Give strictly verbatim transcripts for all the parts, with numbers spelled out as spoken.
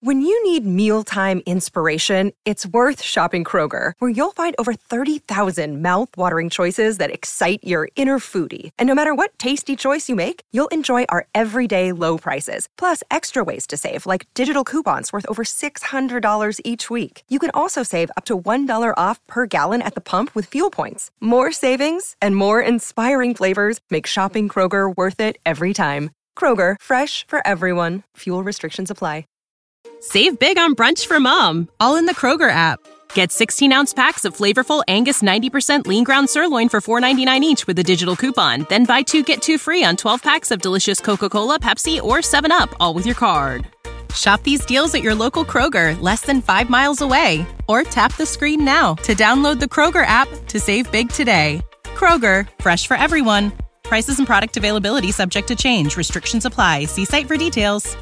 When you need mealtime inspiration, it's worth shopping Kroger, where you'll find over thirty thousand mouth-watering choices that excite your inner foodie. And no matter what tasty choice you make, you'll enjoy our everyday low prices, plus extra ways to save, like digital coupons worth over six hundred dollars each week. You can also save up to one dollar off per gallon at the pump with fuel points. More savings and more inspiring flavors make shopping Kroger worth it every time. Kroger, fresh for everyone. Fuel restrictions apply. Save big on brunch for mom, all in the Kroger app. Get sixteen-ounce packs of flavorful Angus ninety percent lean ground sirloin for four ninety-nine each with a digital coupon. Then buy two, get two free on twelve packs of delicious Coca-Cola, Pepsi, or seven up, all with your card. Shop these deals at your local Kroger, less than five miles away. Or tap the screen now to download the Kroger app to save big today. Kroger, fresh for everyone. Prices and product availability subject to change. Restrictions apply. See site for details.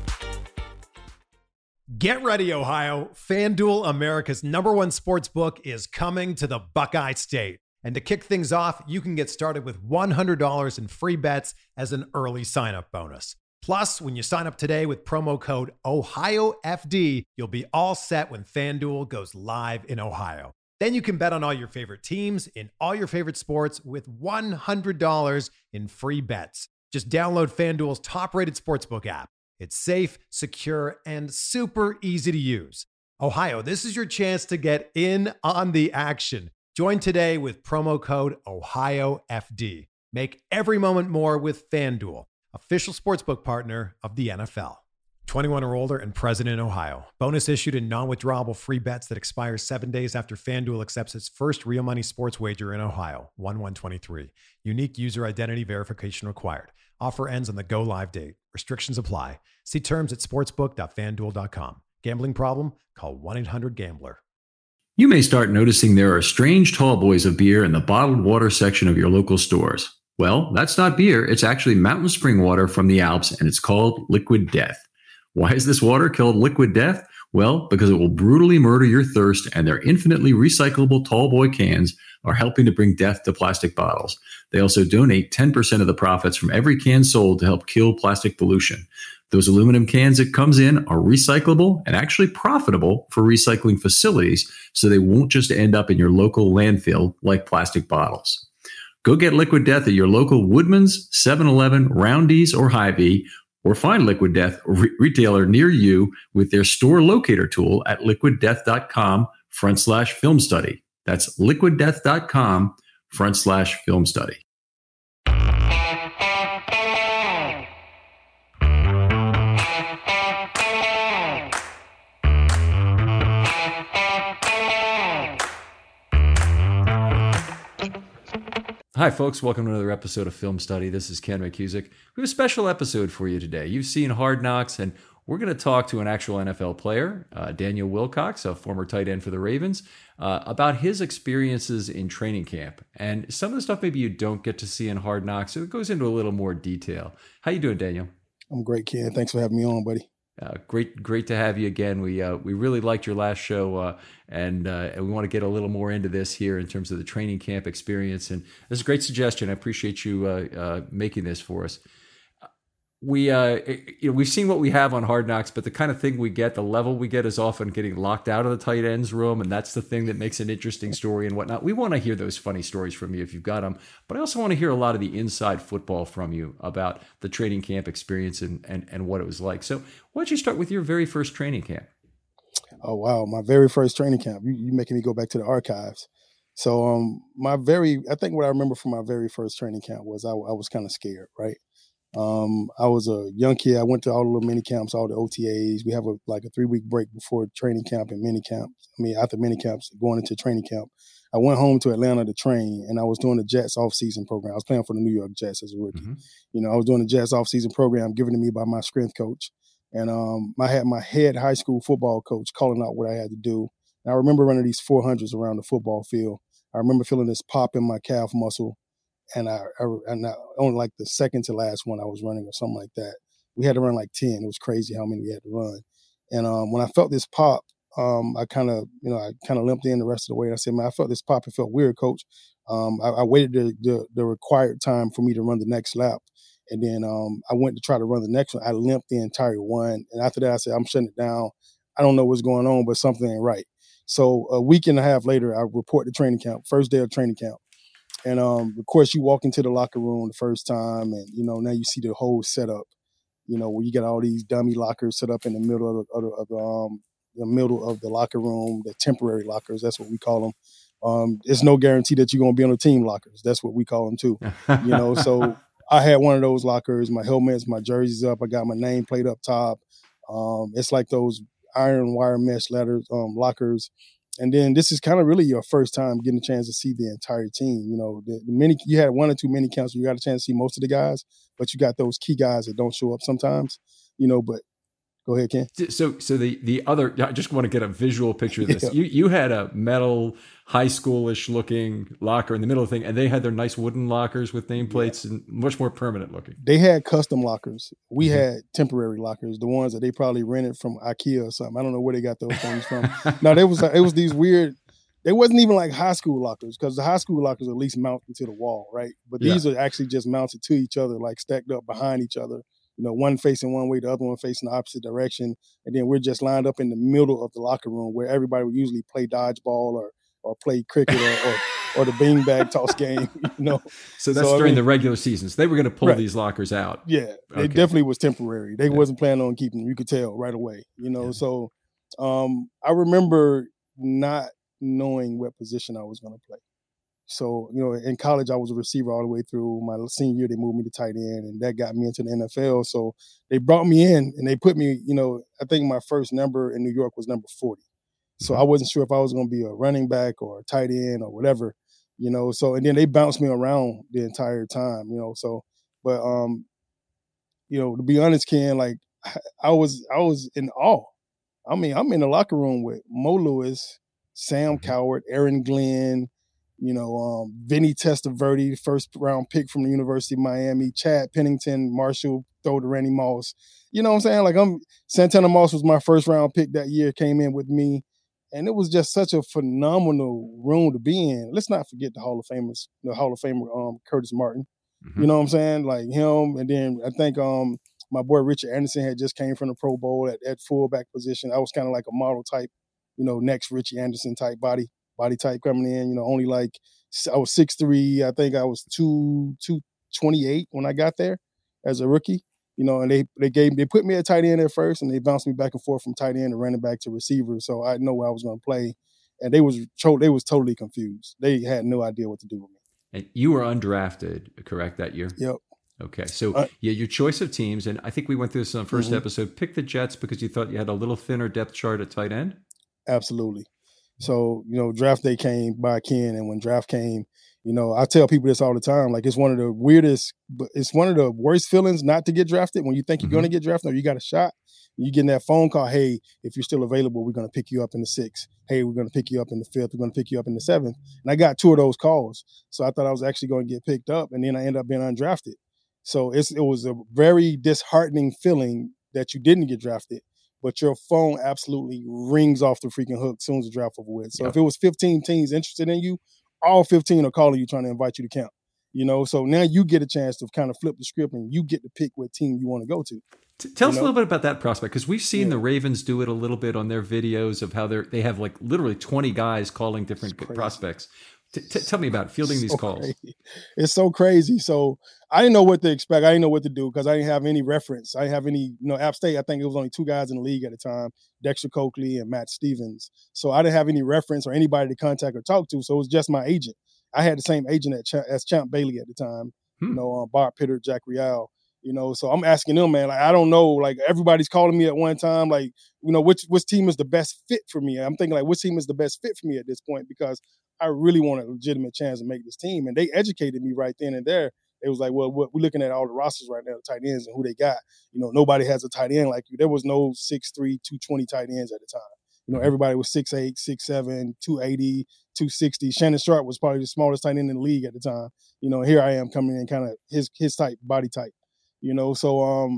Get ready, Ohio. FanDuel, America's number one sports book, is coming to the Buckeye State. And to kick things off, you can get started with one hundred dollars in free bets as an early sign-up bonus. Plus, when you sign up today with promo code Ohio F D, you'll be all set when FanDuel goes live in Ohio. Then you can bet on all your favorite teams in all your favorite sports with one hundred dollars in free bets. Just download FanDuel's top-rated sportsbook app. It's safe, secure, and super easy to use. Ohio, this is your chance to get in on the action. Join today with promo code Ohio F D. Make every moment more with FanDuel, official sportsbook partner of the N F L. twenty-one or older and present in Ohio. Bonus issued in non-withdrawable free bets that expire seven days after FanDuel accepts its first real money sports wager in Ohio. one one twenty-three. Unique user identity verification required. Offer ends on the go live date. Restrictions apply. See terms at sportsbook dot fan duel dot com. Gambling problem? Call one eight hundred gambler. You may start noticing there are strange tall boys of beer in the bottled water section of your local stores. Well, that's not beer. It's actually mountain spring water from the Alps, and it's called Liquid Death. Why is this water called Liquid Death? Well, because it will brutally murder your thirst, and their infinitely recyclable tall boy cans are helping to bring death to plastic bottles. They also donate ten percent of the profits from every can sold to help kill plastic pollution. Those aluminum cans it comes in are recyclable and actually profitable for recycling facilities, so they won't just end up in your local landfill like plastic bottles. Go get Liquid Death at your local Woodman's, seven eleven, Roundy's, or Hy-Vee, or find Liquid Death re- retailer near you with their store locator tool at liquid death dot com front slash film study. That's liquid death dot com front slash film study. Hi, folks. Welcome to another episode of Film Study. This is Ken McCusick. We have a special episode for you today. You've seen Hard Knocks, and we're going to talk to an actual N F L player, uh, Daniel Wilcox, a former tight end for the Ravens, uh, about his experiences in training camp. And some of the stuff maybe you don't get to see in Hard Knocks, so it goes into a little more detail. How you doing, Daniel? I'm great, Ken. Thanks for having me on, buddy. Uh, great, great to have you again. We uh, we really liked your last show, uh, and uh, and we want to get a little more into this here in terms of the training camp experience. And this is a great suggestion. I appreciate you uh, uh, making this for us. We uh, you know we've seen what we have on Hard Knocks, but the kind of thing we get, the level we get, is often getting locked out of the tight ends room, and that's the thing that makes an interesting story and whatnot. We want to hear those funny stories from you if you've got them, but I also want to hear a lot of the inside football from you about the training camp experience and and, and what it was like. So why don't you start with your very first training camp? Oh wow, my very first training camp. You you making me go back to the archives. So um, my very, I think what I remember from my very first training camp was I, I was kind of scared, right? Um, I was a young kid. I went to all the little mini camps, all the O T As. We have a like a three week break before training camp and mini camp. I mean, after mini camps, going into training camp. I went home to Atlanta to train, and I was doing the Jets off-season program. I was playing for the New York Jets as a rookie. Mm-hmm. You know, I was doing the Jets off-season program given to me by my strength coach. And um, I had my head high school football coach calling out what I had to do. And I remember running these four hundreds around the football field. I remember feeling this pop in my calf muscle. And I, I and I, on like the second to last one I was running or something like that. We had to run like ten. It was crazy how many we had to run. And um, when I felt this pop, um, I kind of, you know, I kind of limped in the rest of the way. And I said, man, I felt this pop. It felt weird, coach. Um, I, I waited the, the, the required time for me to run the next lap. And then um, I went to try to run the next one. I limped the entire one. And after that, I said, I'm shutting it down. I don't know what's going on, but something ain't right. So a week and a half later, I report to training camp, first day of training camp. And um, of course, you walk into the locker room the first time, and you know now you see the whole setup. You know where you got all these dummy lockers set up in the middle of the, of the, of the, um, the middle of the locker room, the temporary lockers. That's what we call them. Um, it's no guarantee that you're going to be on the team lockers. That's what we call them too. You know, so I had one of those lockers. My helmets, my jerseys up. I got my name plate up top. Um, it's like those iron wire mesh letters, um, lockers. And then this is kind of really your first time getting a chance to see the entire team. You know, the, the many you had one or two mini counts where you got a chance to see most of the guys, but you got those key guys that don't show up sometimes. You know, but go ahead, Ken. So, so the the other, I just want to get a visual picture of this. Yeah. You you had a metal, high schoolish looking locker in the middle of the thing, and they had their nice wooden lockers with nameplates yeah. and much more permanent looking. They had custom lockers. We mm-hmm. had temporary lockers, the ones that they probably rented from IKEA or something. I don't know where they got those things from. No, there was it was these weird. They wasn't even like high school lockers because the high school lockers at least mount into the wall, right? But these yeah. are actually just mounted to each other, like stacked up behind each other. You know, one facing one way, the other one facing the opposite direction. And then we're just lined up in the middle of the locker room where everybody would usually play dodgeball or or play cricket or, or, or the beanbag toss game, you know. So that's so, during I mean, the regular seasons. They were going to pull right. these lockers out. Yeah, okay. It definitely was temporary. They yeah. wasn't planning on keeping them. You could tell right away, you know. Yeah. So um, I remember not knowing what position I was going to play. So, you know, in college, I was a receiver all the way through. My senior year, they moved me to tight end, and that got me into the N F L. So they brought me in, and they put me, you know, I think my first number in New York was number forty. So I wasn't sure if I was going to be a running back or a tight end or whatever, you know. So, and then they bounced me around the entire time, you know. So, but, um, you know, to be honest, Ken, like, I was, I was in awe. I mean, I'm in the locker room with Mo Lewis, Sam Cowart, Aaron Glenn, you know, um, Vinny Testaverde, first round pick from the University of Miami, Chad Pennington, Marshall, throw to Randy Moss. You know what I'm saying? Like I'm Santana Moss was my first round pick that year, came in with me. And it was just such a phenomenal room to be in. Let's not forget the Hall of Famers, the Hall of Famer um, Curtis Martin. Mm-hmm. You know what I'm saying? Like him. And then I think um, my boy Richard Anderson had just came from the Pro Bowl at, at fullback position. I was kind of like a model type, you know, next Richie Anderson type body. Body type coming in, you know, only like I was six three. I think I was two two twenty eight when I got there as a rookie. You know, and they they gave they put me at tight end at first, and they bounced me back and forth from tight end and running back to receiver. So I know where I was going to play, and they was they was totally confused. They had no idea what to do with me. And you were undrafted, correct, that year? Yep. Okay, so uh, yeah, your choice of teams, and I think we went through this on the first mm-hmm. episode. Pick the Jets because you thought you had a little thinner depth chart at tight end. Absolutely. So, you know, draft day came by Ken, and when draft came, you know, I tell people this all the time, like it's one of the weirdest, but it's one of the worst feelings not to get drafted when you think you're mm-hmm. going to get drafted or you got a shot. You getting that phone call, hey, if you're still available, we're going to pick you up in the sixth. Hey, we're going to pick you up in the fifth. We're going to pick you up in the seventh. And I got two of those calls. So I thought I was actually going to get picked up, and then I ended up being undrafted. So it's, it was a very disheartening feeling that you didn't get drafted. But your phone absolutely rings off the freaking hook as soon as the draft over with. So yep. if it was fifteen teams interested in you, all fifteen are calling you trying to invite you to camp. You know, so now you get a chance to kind of flip the script and you get to pick what team you want to go to. Tell us know? a little bit about that prospect, because we've seen yeah. the Ravens do it a little bit on their videos of how they're they have like literally twenty guys calling different prospects. T- t- tell me about fielding so these calls. Crazy. It's so crazy. So I didn't know what to expect. I didn't know what to do because I didn't have any reference. I didn't have any, you know, App State, I think it was only two guys in the league at the time, Dexter Coakley and Matt Stevens. So I didn't have any reference or anybody to contact or talk to. So it was just my agent. I had the same agent at Ch- as Champ Bailey at the time, hmm. you know, um, Bob Pitter, Jack Rial. You know, so I'm asking them, man, like, I don't know, like everybody's calling me at one time, like, you know, which which team is the best fit for me? I'm thinking like, which team is the best fit for me at this point? Because I really want a legitimate chance to make this team. And they educated me right then and there. It was like, well, we're looking at all the rosters right now, the tight ends and who they got. You know, nobody has a tight end like you. There was no six three, two twenty tight ends at the time. You know, everybody was six eight, six seven, two eighty, two sixty. Shannon Sharp was probably the smallest tight end in the league at the time. You know, here I am coming in kind of his his type, body type. You know, so um,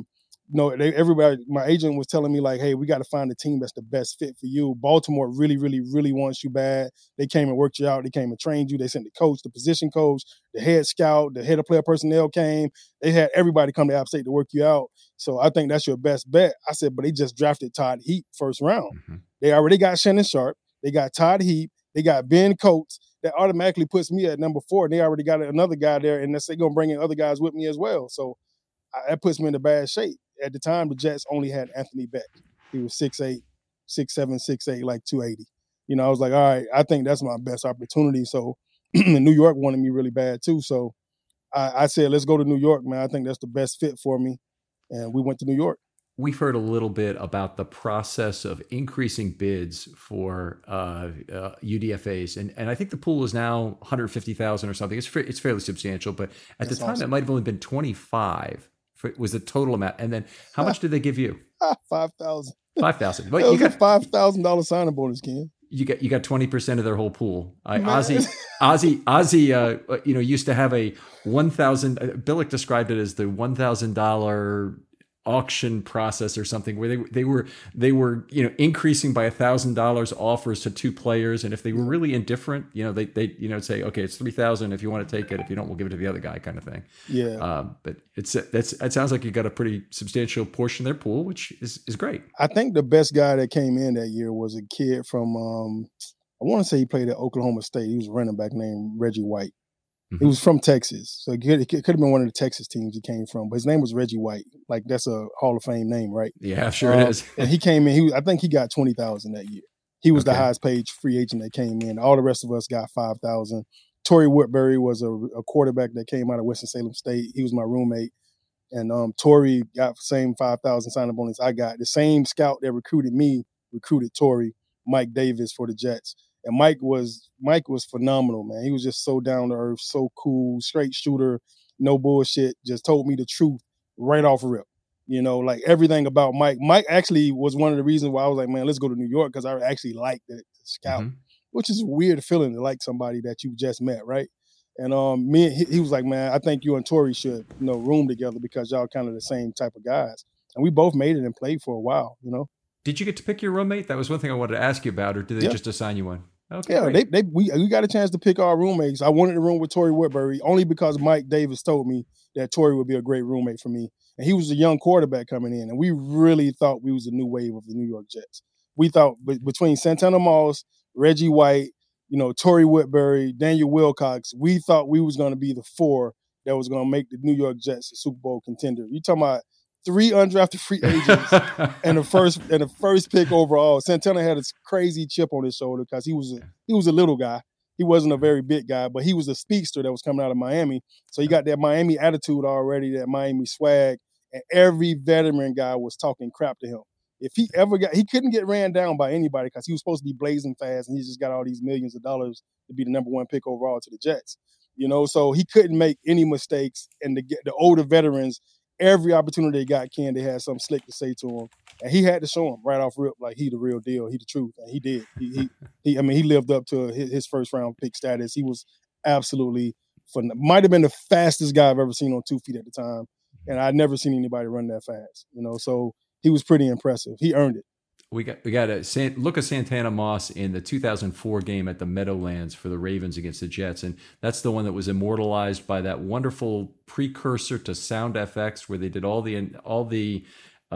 you know, they, everybody, my agent was telling me like, hey, we got to find a team that's the best fit for you. Baltimore really, really, really wants you bad. They came and worked you out. They came and trained you. They sent the coach, the position coach, the head scout, the head of player personnel came. They had everybody come to App State to work you out. So I think that's your best bet. I said, but they just drafted Todd Heap first round. Mm-hmm. They already got Shannon Sharp. They got Todd Heap. They got Ben Coates. That automatically puts me at number four. And they already got another guy there, and they're going to bring in other guys with me as well. So I, that puts me in a bad shape. At the time, the Jets only had Anthony Beck. He was six eight, six seven, six eight, like two eighty. You know, I was like, all right, I think that's my best opportunity. So New York wanted me really bad too. So I, I said, let's go to New York, man. I think that's the best fit for me. And we went to New York. We've heard a little bit about the process of increasing bids for uh, uh, U D F As, and and I think the pool is now one hundred fifty thousand or something. It's fa- it's fairly substantial, but at That's the time awesome. It might have only been twenty-five. For, was the total amount, and then how much did they give you? Five thousand. Five thousand. But you got a five thousand dollar signing bonus, Ken. You got you got twenty percent of their whole pool. I, Ozzie Ozzie Ozzie, uh, you know, used to have a one thousand. Uh, Billick described it as the one thousand dollar auction process or something, where they they were they were you know increasing by a thousand dollars offers to two players, and if they were really indifferent, you know they they you know say, okay, it's three thousand if you want to take it, if you don't, we'll give it to the other guy, kind of thing. Yeah. Um, but it's that's it sounds like you got a pretty substantial portion of their pool, which is is great. I think the best guy that came in that year was a kid from um, I want to say he played at Oklahoma State. He was a running back named Reggie White. He was from Texas, so it could, it could have been one of the Texas teams he came from. But his name was Reggie White. Like, that's a Hall of Fame name, right? Yeah, sure uh, it is. And he came in. He was, I think he got twenty thousand that year. He was okay. the highest paid free agent that came in. All the rest of us got five thousand. Torrey Woodbury was a, a quarterback that came out of Winston-Salem State. He was my roommate. And um, Torrey got the same five thousand signing bonus I got. The same scout that recruited me recruited Torrey, Mike Davis, for the Jets. And Mike was Mike was phenomenal, man. He was just so down to earth, so cool, straight shooter, no bullshit. Just told me the truth right off rip. You know, like everything about Mike. Mike actually was one of the reasons why I was like, man, let's go to New York, because I actually liked the, the scout, mm-hmm. which is a weird feeling to like somebody that you just met, right? And um, me, he, he was like, man, I think you and Torrey should, you know, room together because y'all kind of the same type of guys. And we both made it and played for a while, you know. Did you get to pick your roommate? That was one thing I wanted to ask you about, or did they yeah. just assign you one? Okay, yeah, they, they we we got a chance to pick our roommates. I wanted to room with Torrey Woodbury only because Mike Davis told me that Torrey would be a great roommate for me. And he was a young quarterback coming in, and we really thought we was the new wave of the New York Jets. We thought b- between Santana Moss, Reggie White, you know, Torrey Woodbury, Daniel Wilcox, we thought we was going to be the four that was going to make the New York Jets a Super Bowl contender. You talking about three undrafted free agents and the first and the first pick overall. Santana had a crazy chip on his shoulder because he was a, he was a little guy. He wasn't a very big guy, but he was a speedster that was coming out of Miami. So he got that Miami attitude already, that Miami swag, and every veteran guy was talking crap to him. If he ever got, he couldn't get ran down by anybody because he was supposed to be blazing fast, and he just got all these millions of dollars to be the number one pick overall to the Jets. You know, so he couldn't make any mistakes, and the the older veterans, every opportunity they got, Ken, they had something slick to say to him. And he had to show him right off rip, like, he the real deal, he the truth. And he did. He, he, he I mean, he lived up to his, his first round pick status. He was absolutely, fun- might have been the fastest guy I've ever seen on two feet at the time. And I'd never seen anybody run that fast, you know. So he was pretty impressive. He earned it. We got we got a San, look at Santana Moss in the two thousand four game at the Meadowlands for the Ravens against the Jets, and that's the one that was immortalized by that wonderful precursor to Sound F X, where they did all the all the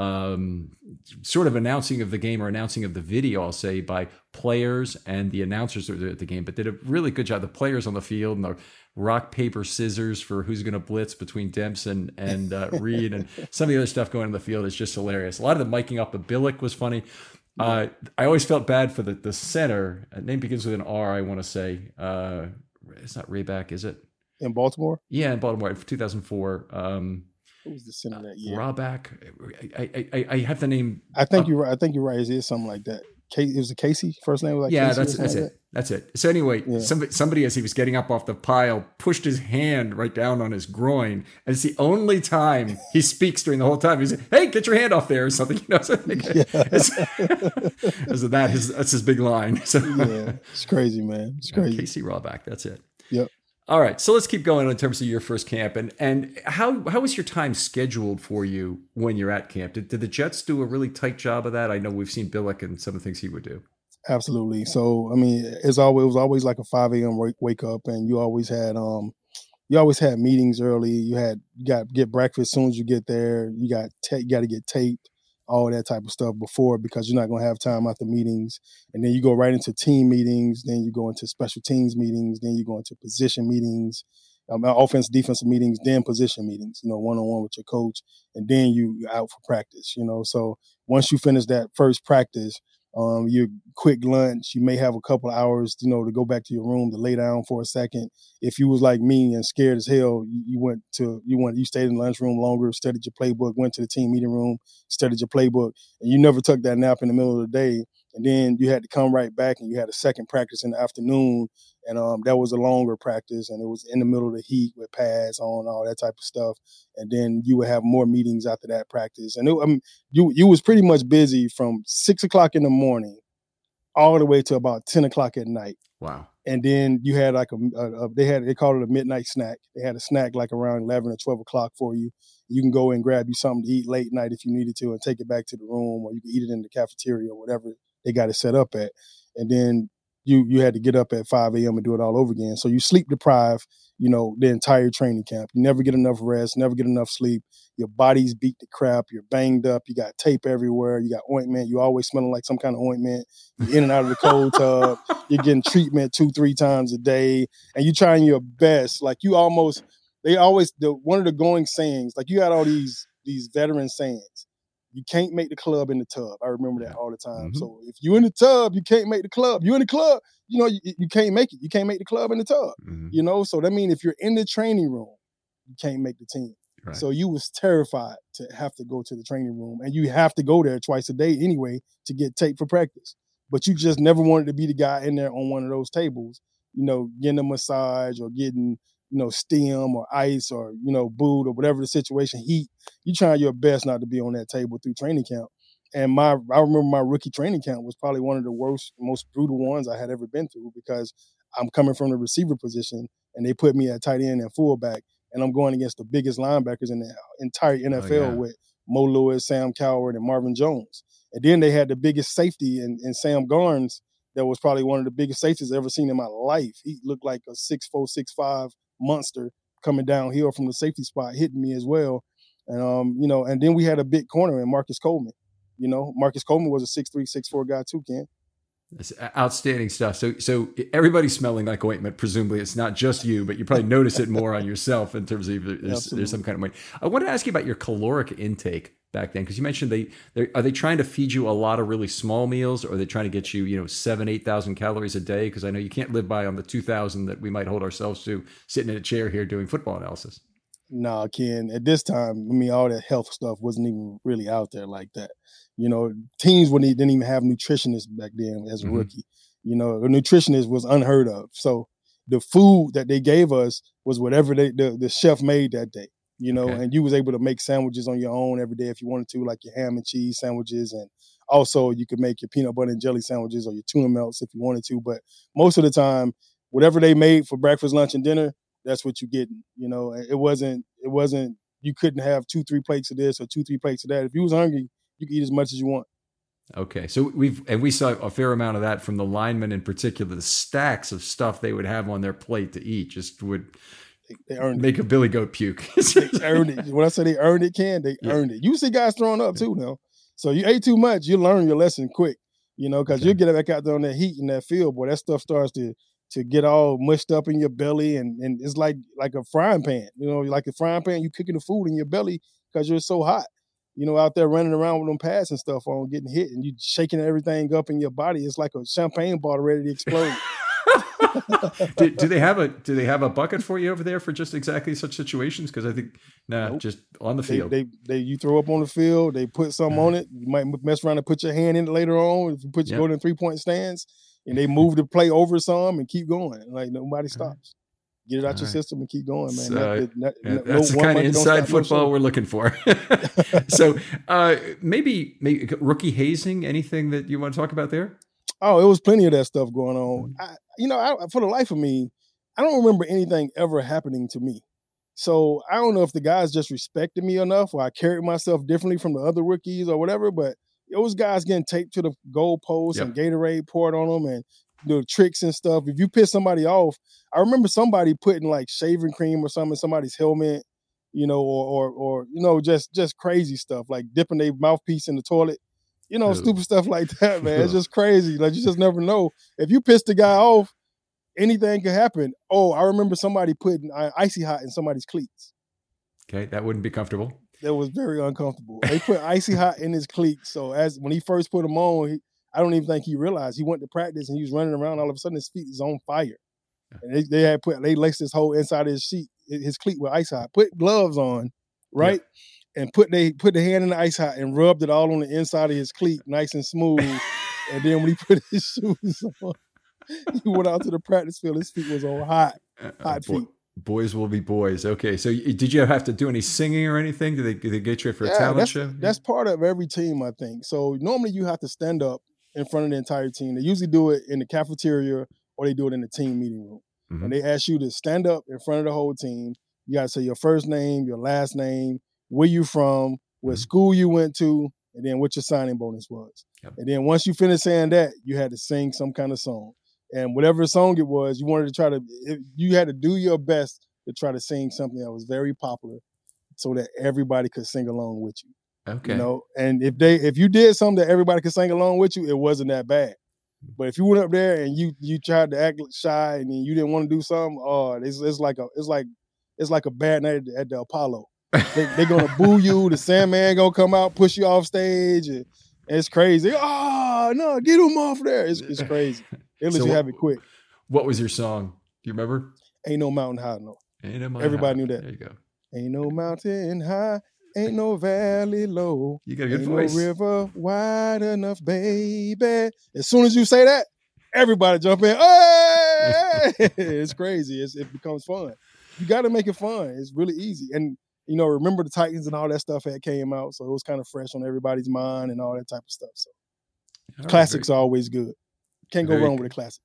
um, sort of announcing of the game or announcing of the video, I'll say, by players and the announcers that were at the game, but did a really good job. The players on the field and the rock, paper, scissors for who's going to blitz between Dempson and uh, Reed, and some of the other stuff going on the field is just hilarious. A lot of the miking up of Billick was funny. Uh, I always felt bad for the, the center. A name begins with an R, I want to say. Uh, it's not Rayback, is it? In Baltimore? Yeah, in Baltimore, two thousand four. Um, Who was the center that year? Rawback. I, I, I have the name. I think uh, you're right. I think you're right. It is something like that. It was a Casey. First name was like yeah, Casey that's that's like it. That? That's it. So anyway, yeah. somebody somebody as he was getting up off the pile pushed his hand right down on his groin, and it's the only time he speaks during the whole time. He's like, "Hey, get your hand off there," or something. You know, so like, yeah. it's, it's that his that's his big line. So yeah, it's crazy, man. It's crazy. Casey Rawback. That's it. Yep. All right, so let's keep going in terms of your first camp, and and how how was your time scheduled for you when you're at camp? Did, did the Jets do a really tight job of that? I know we've seen Billick and some of the things he would do. Absolutely. So I mean, it's always it was always like a five a.m. wake, wake up, and you always had um you always had meetings early. You had you got to get breakfast as soon as you get there. You got ta- you got to get taped, all that type of stuff before, because you're not going to have time after meetings. And then you go right into team meetings. Then you go into special teams meetings. Then you go into position meetings, um, offense, defensive meetings, then position meetings, you know, one-on-one with your coach. And then you, you're out for practice, you know. So once you finish that first practice, um, your quick lunch, you may have a couple of hours, you know, to go back to your room to lay down for a second. If you was like me and scared as hell, you, you went to, you went, you stayed in the lunchroom longer, studied your playbook, went to the team meeting room, studied your playbook, and you never took that nap in the middle of the day. And then you had to come right back, and you had a second practice in the afternoon. And um, that was a longer practice, and it was in the middle of the heat with pads on, all that type of stuff. And then you would have more meetings after that practice. And it, I mean, you you was pretty much busy from six o'clock in the morning all the way to about ten o'clock at night. Wow. And then you had like a, a, a they had they called it a midnight snack. They had a snack like around eleven or twelve o'clock for you. You can go and grab you something to eat late night if you needed to, and take it back to the room, or you can eat it in the cafeteria or whatever they got it set up at. And then you you had to get up at five a.m. and do it all over again. So you sleep deprived, you know, the entire training camp. You never get enough rest, never get enough sleep. Your body's beat to crap. You're banged up. You got tape everywhere. You got ointment. You always smelling like some kind of ointment. You're in and out of the cold tub. You're getting treatment two, three times a day. And you're trying your best. Like you almost, they always, the one of the going sayings, like you got all these these veteran sayings. You can't make the club in the tub. I remember that all the time. Mm-hmm. So if you in the tub, you can't make the club. You in the club, you know, you, you can't make it. You can't make the club in the tub, mm-hmm. you know? So that means if you're in the training room, you can't make the team. Right. So you was terrified to have to go to the training room, and you have to go there twice a day anyway to get taped for practice. But you just never wanted to be the guy in there on one of those tables, you know, getting a massage or getting, you know, steam or ice or, you know, boot or whatever the situation, heat. You trying your best not to be on that table through training camp. And my, I remember my rookie training camp was probably one of the worst, most brutal ones I had ever been through, because I'm coming from the receiver position and they put me at tight end and fullback, and I'm going against the biggest linebackers in the entire N F L oh, yeah. with Mo Lewis, Sam Coward, and Marvin Jones. And then they had the biggest safety in, in Sam Garnes. That was probably one of the biggest safeties I've ever seen in my life. He looked like a six four, six five monster coming downhill from the safety spot, hitting me as well. And, um, you know, and then we had a big corner in Marcus Coleman. You know, Marcus Coleman was a six three, six four guy too, Ken. That's outstanding stuff. So, so everybody's smelling like ointment. Presumably, it's not just you, but you probably notice it more on yourself in terms of there's, there's some kind of way. I want to ask you about your caloric intake back then, because you mentioned they are they trying to feed you a lot of really small meals, or are they trying to get you, you know, seven, eight thousand calories a day? Because I know you can't live by on the two thousand that we might hold ourselves to sitting in a chair here doing football analysis. No, nah, Ken. At this time, I mean, all that health stuff wasn't even really out there like that. You know, teams wouldn't didn't even have nutritionists back then as a mm-hmm. rookie. You know, a nutritionist was unheard of. So the food that they gave us was whatever they, the, the chef made that day. You know, okay. and you was able to make sandwiches on your own every day if you wanted to, like your ham and cheese sandwiches. And also you could make your peanut butter and jelly sandwiches or your tuna melts if you wanted to. But most of the time, whatever they made for breakfast, lunch, and dinner, that's what you're getting. You know, it wasn't, it wasn't, you couldn't have two, three plates of this or two, three plates of that. If you was hungry, you could eat as much as you want. Okay. So we've, and we saw a fair amount of that from the linemen in particular, the stacks of stuff they would have on their plate to eat just would they, they earned make it. a billy goat puke. They earned it. When I say they earned it, Ken, they yeah. earned it. You see guys throwing up too now. So you ate too much, you learn your lesson quick, you know, because okay. you'll get back out there on that heat in that field, boy, that stuff starts to to get all mushed up in your belly, and, and it's like like a frying pan, you know, like a frying pan, you cooking the food in your belly because you're so hot, you know, out there running around with them pads and stuff on, getting hit, and you shaking everything up in your body. It's like a champagne bottle ready to explode. do, do they have a do they have a bucket for you over there for just exactly such situations? Because I think nah, nope. just on the field. They, they they you throw up on the field. They put something on it. You might mess around and put your hand in it later on if you put your yep. go in three point stands, and they move the play over some and keep going. Like nobody stops. Get it out All your right. system and keep going, man. So, that, that, yeah, no, that's no the kind of inside football no we're looking for. So uh, maybe, maybe rookie hazing. Anything that you want to talk about there? Oh, it was plenty of that stuff going on. I, you know, I, for the life of me, I don't remember anything ever happening to me. So I don't know if the guys just respected me enough or I carried myself differently from the other rookies or whatever, but those guys getting taped to the goalposts Yep. and Gatorade poured on them and the tricks and stuff. If you piss somebody off, I remember somebody putting like shaving cream or something in somebody's helmet, you know, or or or you know, just just crazy stuff like dipping their mouthpiece in the toilet, you know, Ew. stupid stuff like that, man. It's just crazy. Like you just never know. If you piss the guy off, anything could happen. Oh, I remember somebody putting uh, icy hot in somebody's cleats. Okay, that wouldn't be comfortable. That was very uncomfortable. They put icy hot in his cleats. So as when he first put them on, he, I don't even think he realized he went to practice and he was running around. All of a sudden, his feet is on fire. And they, they had put they laced his whole inside of his sheet, his cleat with ice hot. Put gloves on, right, yeah. and put they put the hand in the ice hot and rubbed it all on the inside of his cleat, nice and smooth. And then when he put his shoes on, he went out to the practice field. His feet was on hot, hot uh, boy, feet. Boys will be boys. Okay, so did you have to do any singing or anything? Did they, did they get you for a yeah, talent that's, show? That's part of every team, I think. So normally you have to stand up in front of the entire team. They usually do it in the cafeteria or they do it in the team meeting room. Mm-hmm. And they ask you to stand up in front of the whole team. You got to say your first name, your last name, where you from, what mm-hmm. school you went to, and then what your signing bonus was. Yep. And then once you finish saying that, you had to sing some kind of song. And whatever song it was, you wanted to try to, you had to do your best to try to sing something that was very popular so that everybody could sing along with you. Okay. You know, and if they, if you did something that everybody could sing along with you, it wasn't that bad. But if you went up there and you, you tried to act shy and then you didn't want to do something, oh, it's, it's like a, it's like, it's like a bad night at the, at the Apollo. They, they're going to boo you. The Sandman going to come out, push you off stage. And, and it's crazy. Oh, no, get him off there. It's, it's crazy. They let so you have it quick. What was your song? Do you remember? Ain't no mountain high enough. Ain't no mountain Everybody high. knew that. There you go. Ain't no mountain high, ain't no valley low. You got a good ain't voice. No river wide enough, baby. As soon as you say that, everybody jump in. Hey! It's crazy. It's, it becomes fun. You got to make it fun. It's really easy. And, you know, remember the Titans and all that stuff that came out. So it was kind of fresh on everybody's mind and all that type of stuff. So all classics right, are always good. Can't go very wrong good. with a classic.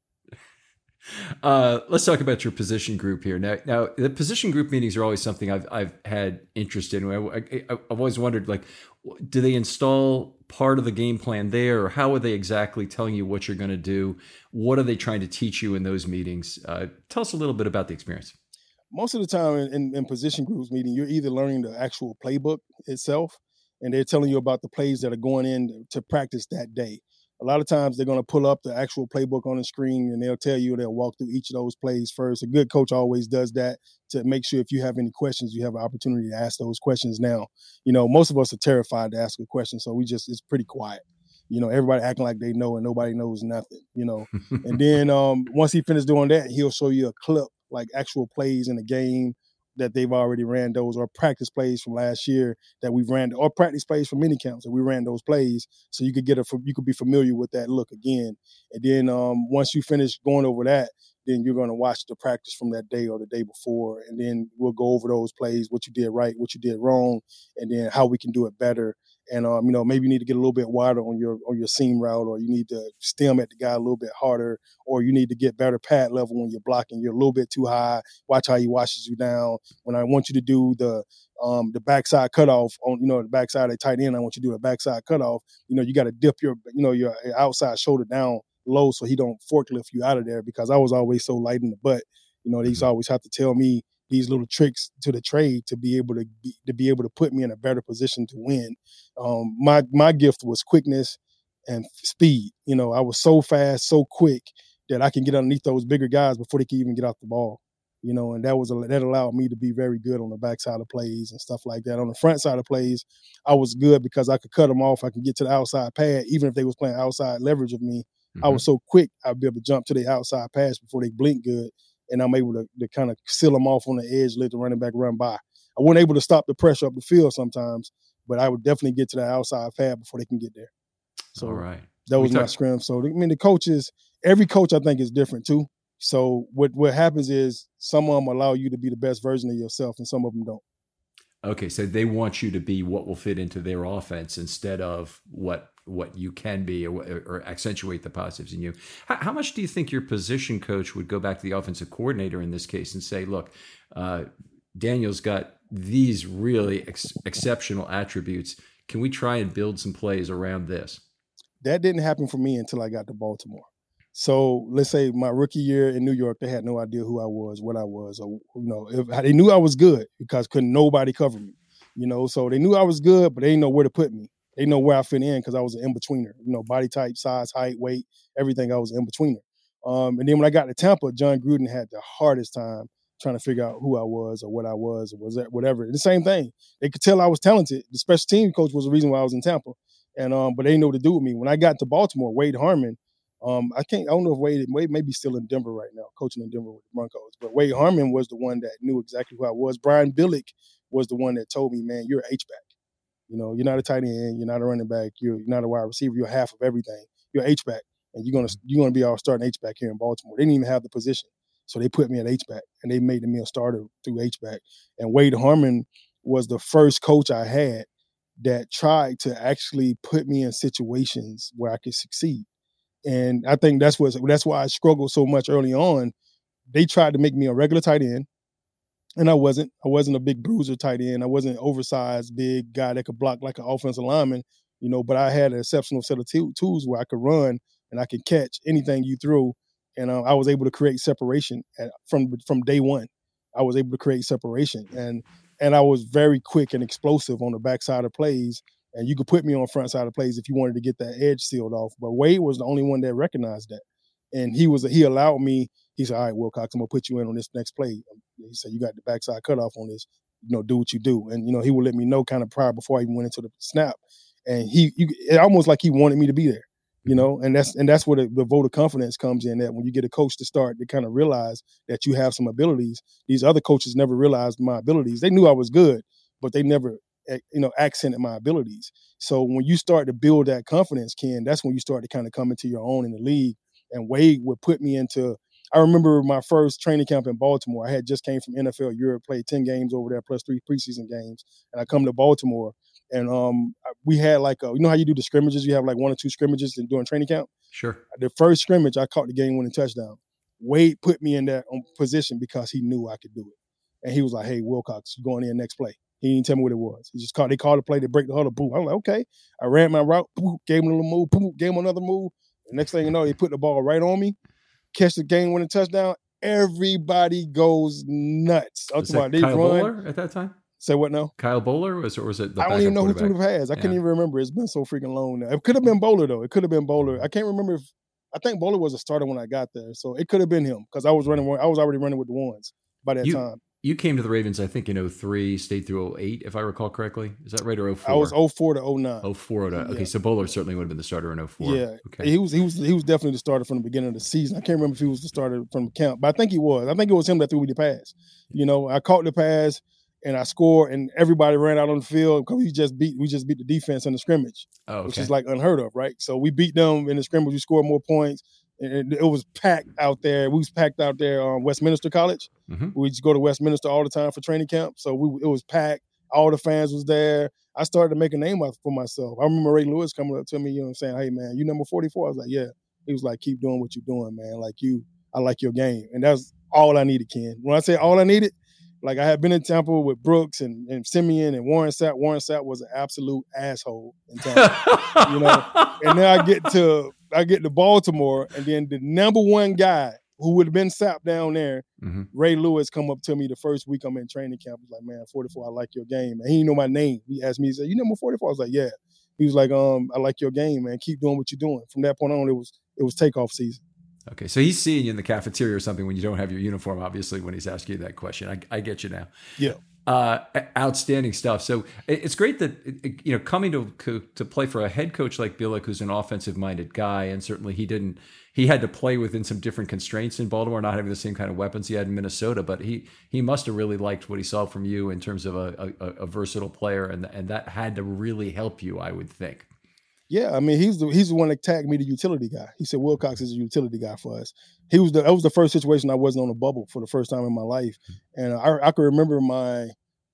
Uh, let's talk about your position group here. Now, now the position group meetings are always something I've I've had interest in. I, I, I've always wondered, like, do they install part of the game plan there, or how are they exactly telling you what you're going to do? What are they trying to teach you in those meetings? Uh, tell us a little bit about the experience. Most of the time in, in, in position groups meeting, you're either learning the actual playbook itself, and they're telling you about the plays that are going in to practice that day. A lot of times they're going to pull up the actual playbook on the screen and they'll tell you, they'll walk through each of those plays first. A good coach always does that to make sure if you have any questions, you have an opportunity to ask those questions now. You know, most of us are terrified to ask a question, so we just, it's pretty quiet. You know, everybody acting like they know and nobody knows nothing, you know. And then um, once he finished doing that, he'll show you a clip, like actual plays in the game that they've already ran those, or practice plays from last year that we've ran, or practice plays from mini camps that we ran those plays, so you could get a, you could be familiar with that look again. And then um, once you finish going over that, then you're going to watch the practice from that day or the day before, and then we'll go over those plays, what you did right, what you did wrong, and then how we can do it better. And um, you know, maybe you need to get a little bit wider on your on your seam route, or you need to stem at the guy a little bit harder, or you need to get better pad level when you're blocking. You're a little bit too high. Watch how he washes you down. When I want you to do the um, the backside cutoff on, you know, the backside of the tight end, I want you to do a backside cutoff. You know, you got to dip your, you know, your outside shoulder down low so he don't forklift you out of there, because I was always so light in the butt. You know, they used to always have to tell me these little tricks to the trade to be able to be, to be able to put me in a better position to win. Um, my my gift was quickness and speed. You know, I was so fast, so quick that I can get underneath those bigger guys before they can even get off the ball. You know, and that was a, that allowed me to be very good on the backside of plays and stuff like that. On the front side of plays, I was good because I could cut them off. I could get to the outside pad, even if they was playing outside leverage of me. Mm-hmm. I was so quick, I'd be able to jump to the outside pass before they blink good. And I'm able to, to kind of seal them off on the edge, let the running back run by. I wasn't able to stop the pressure up the field sometimes, but I would definitely get to the outside pad before they can get there. So all right. That was my scrim. So, I mean, the coaches, every coach I think is different too. So what, what happens is some of them allow you to be the best version of yourself and some of them don't. Okay, so they want you to be what will fit into their offense instead of what what you can be, or, or accentuate the positives in you. How, how much do you think your position coach would go back to the offensive coordinator in this case and say, look, uh, Daniel's got these really ex- exceptional attributes. Can we try and build some plays around this? That didn't happen for me until I got to Baltimore. So let's say my rookie year in New York, they had no idea who I was, what I was, or, you know, if they knew I was good because couldn't nobody cover me, you know, so they knew I was good, but they didn't know where to put me. They know where I fit in because I was an in-betweener, you know, body type, size, height, weight, everything. I was an in-betweener. Um, and then when I got to Tampa, John Gruden had the hardest time trying to figure out who I was or what I was or was that whatever. The same thing. They could tell I was talented. The special team coach was the reason why I was in Tampa. And um, but they didn't know what to do with me. When I got to Baltimore, Wade Harmon, um, I can't. I don't know if Wade Wade may be still in Denver right now, coaching in Denver with the Broncos. But Wade Harmon was the one that knew exactly who I was. Brian Billick was the one that told me, "Man, you're an H-back. You know, you're not a tight end. You're not a running back. You're, you're not a wide receiver. You're half of everything. You're an H-back, and you're gonna you're gonna be our starting H-back here in Baltimore." They didn't even have the position, so they put me at H-back, and they made me a starter through H-back. And Wade Harmon was the first coach I had that tried to actually put me in situations where I could succeed. And I think that's what that's why I struggled so much early on. They tried to make me a regular tight end, and I wasn't. I wasn't a big bruiser tight end. I wasn't an oversized big guy that could block like an offensive lineman, you know, but I had an exceptional set of t- tools where I could run and I could catch anything you threw. And uh, I was able to create separation at, from from day one. I was able to create separation. And And I was very quick and explosive on the backside of plays. And you could put me on front side of plays if you wanted to get that edge sealed off. But Wade was the only one that recognized that. And he was he allowed me, he said, all right, Wilcox, I'm going to put you in on this next play. He said, you got the backside cutoff on this. You know, do what you do. And, you know, he would let me know kind of prior before I even went into the snap. And he, you, it almost like he wanted me to be there. You know, and that's and that's where the, the vote of confidence comes in, that when you get a coach to start to kind of realize that you have some abilities. These other coaches never realized my abilities. They knew I was good, but they never, you know, accented my abilities. So when you start to build that confidence, Ken, that's when you start to kind of come into your own in the league. And Wade would put me into, I remember my first training camp in Baltimore. I had just came from N F L Europe, played ten games over there, plus three preseason games. And I come to Baltimore. And um, we had like, a, you know how you do the scrimmages? You have like one or two scrimmages during training camp? Sure. The first scrimmage, I caught the game-winning touchdown. Wade put me in that position because he knew I could do it. And he was like, hey, Wilcox, you're going in next play. He didn't tell me what it was. He just called, they called the play, they break the huddle, boom. I was like, okay. I ran my route, boom, gave him a little move, boom, gave him another move. The next thing you know, they put the ball right on me, catch the game-winning touchdown. Everybody goes nuts. Was that they Kyle run. Bowler at that time? Say what now? Kyle Bowler, was, or was it the I don't even know who threw the pass. I yeah. couldn't even remember. It's been so freaking long now. It could have been Bowler, though. It could have been Bowler. I can't remember if – I think Bowler was a starter when I got there. So it could have been him because I was running. I was already running with the ones by that you, time. You came to the Ravens, I think, in oh three, stayed through oh eight, if I recall correctly. Is that right, or oh four? I was oh four to oh nine. oh four to – okay, yeah. so Bowler certainly would have been the starter in oh four. Yeah. Okay. He was, he, was, he was definitely the starter from the beginning of the season. I can't remember if he was the starter from the camp, but I think he was. I think it was him that threw me the pass. You know, I caught the pass. And I scored, and everybody ran out on the field because we just beat we just beat the defense in the scrimmage, oh, okay. which is like unheard of, right? So we beat them in the scrimmage. We scored more points, and it, it was packed out there. We was packed out there on Westminster College. Mm-hmm. We just go to Westminster all the time for training camp. So we it was packed. All the fans was there. I started to make a name for myself. I remember Ray Lewis coming up to me, you know what I'm saying, hey, man, you number forty-four? I was like, yeah. He was like, keep doing what you're doing, man. Like you, I like your game. And that's all I needed, Ken. When I say all I needed, like I had been in Tampa with Brooks and, and Simeon and Warren Sapp. Warren Sapp was an absolute asshole in Tampa, you know. And then I get to I get to Baltimore, and then the number one guy who would have been Sapp down there, mm-hmm. Ray Lewis, come up to me the first week I'm in training camp. He was like, man, forty-four, I like your game. And he didn't know my name. He asked me, he said, you number forty-four? I was like, yeah. He was like, um, I like your game, man. Keep doing what you're doing. From that point on, it was it was takeoff season. Okay, so he's seeing you in the cafeteria or something when you don't have your uniform, obviously, when he's asking you that question. I, I get you now. Yeah. Uh, outstanding stuff. So it's great that, you know, coming to to play for a head coach like Billick, who's an offensive-minded guy, and certainly he didn't, he had to play within some different constraints in Baltimore, not having the same kind of weapons he had in Minnesota, but he he must have really liked what he saw from you in terms of a, a, a versatile player, and and that had to really help you, I would think. Yeah, I mean, he's the he's the one that tagged me the utility guy. He said Wilcox is a utility guy for us. He was the that was the first situation I wasn't on a bubble for the first time in my life, and I I can remember my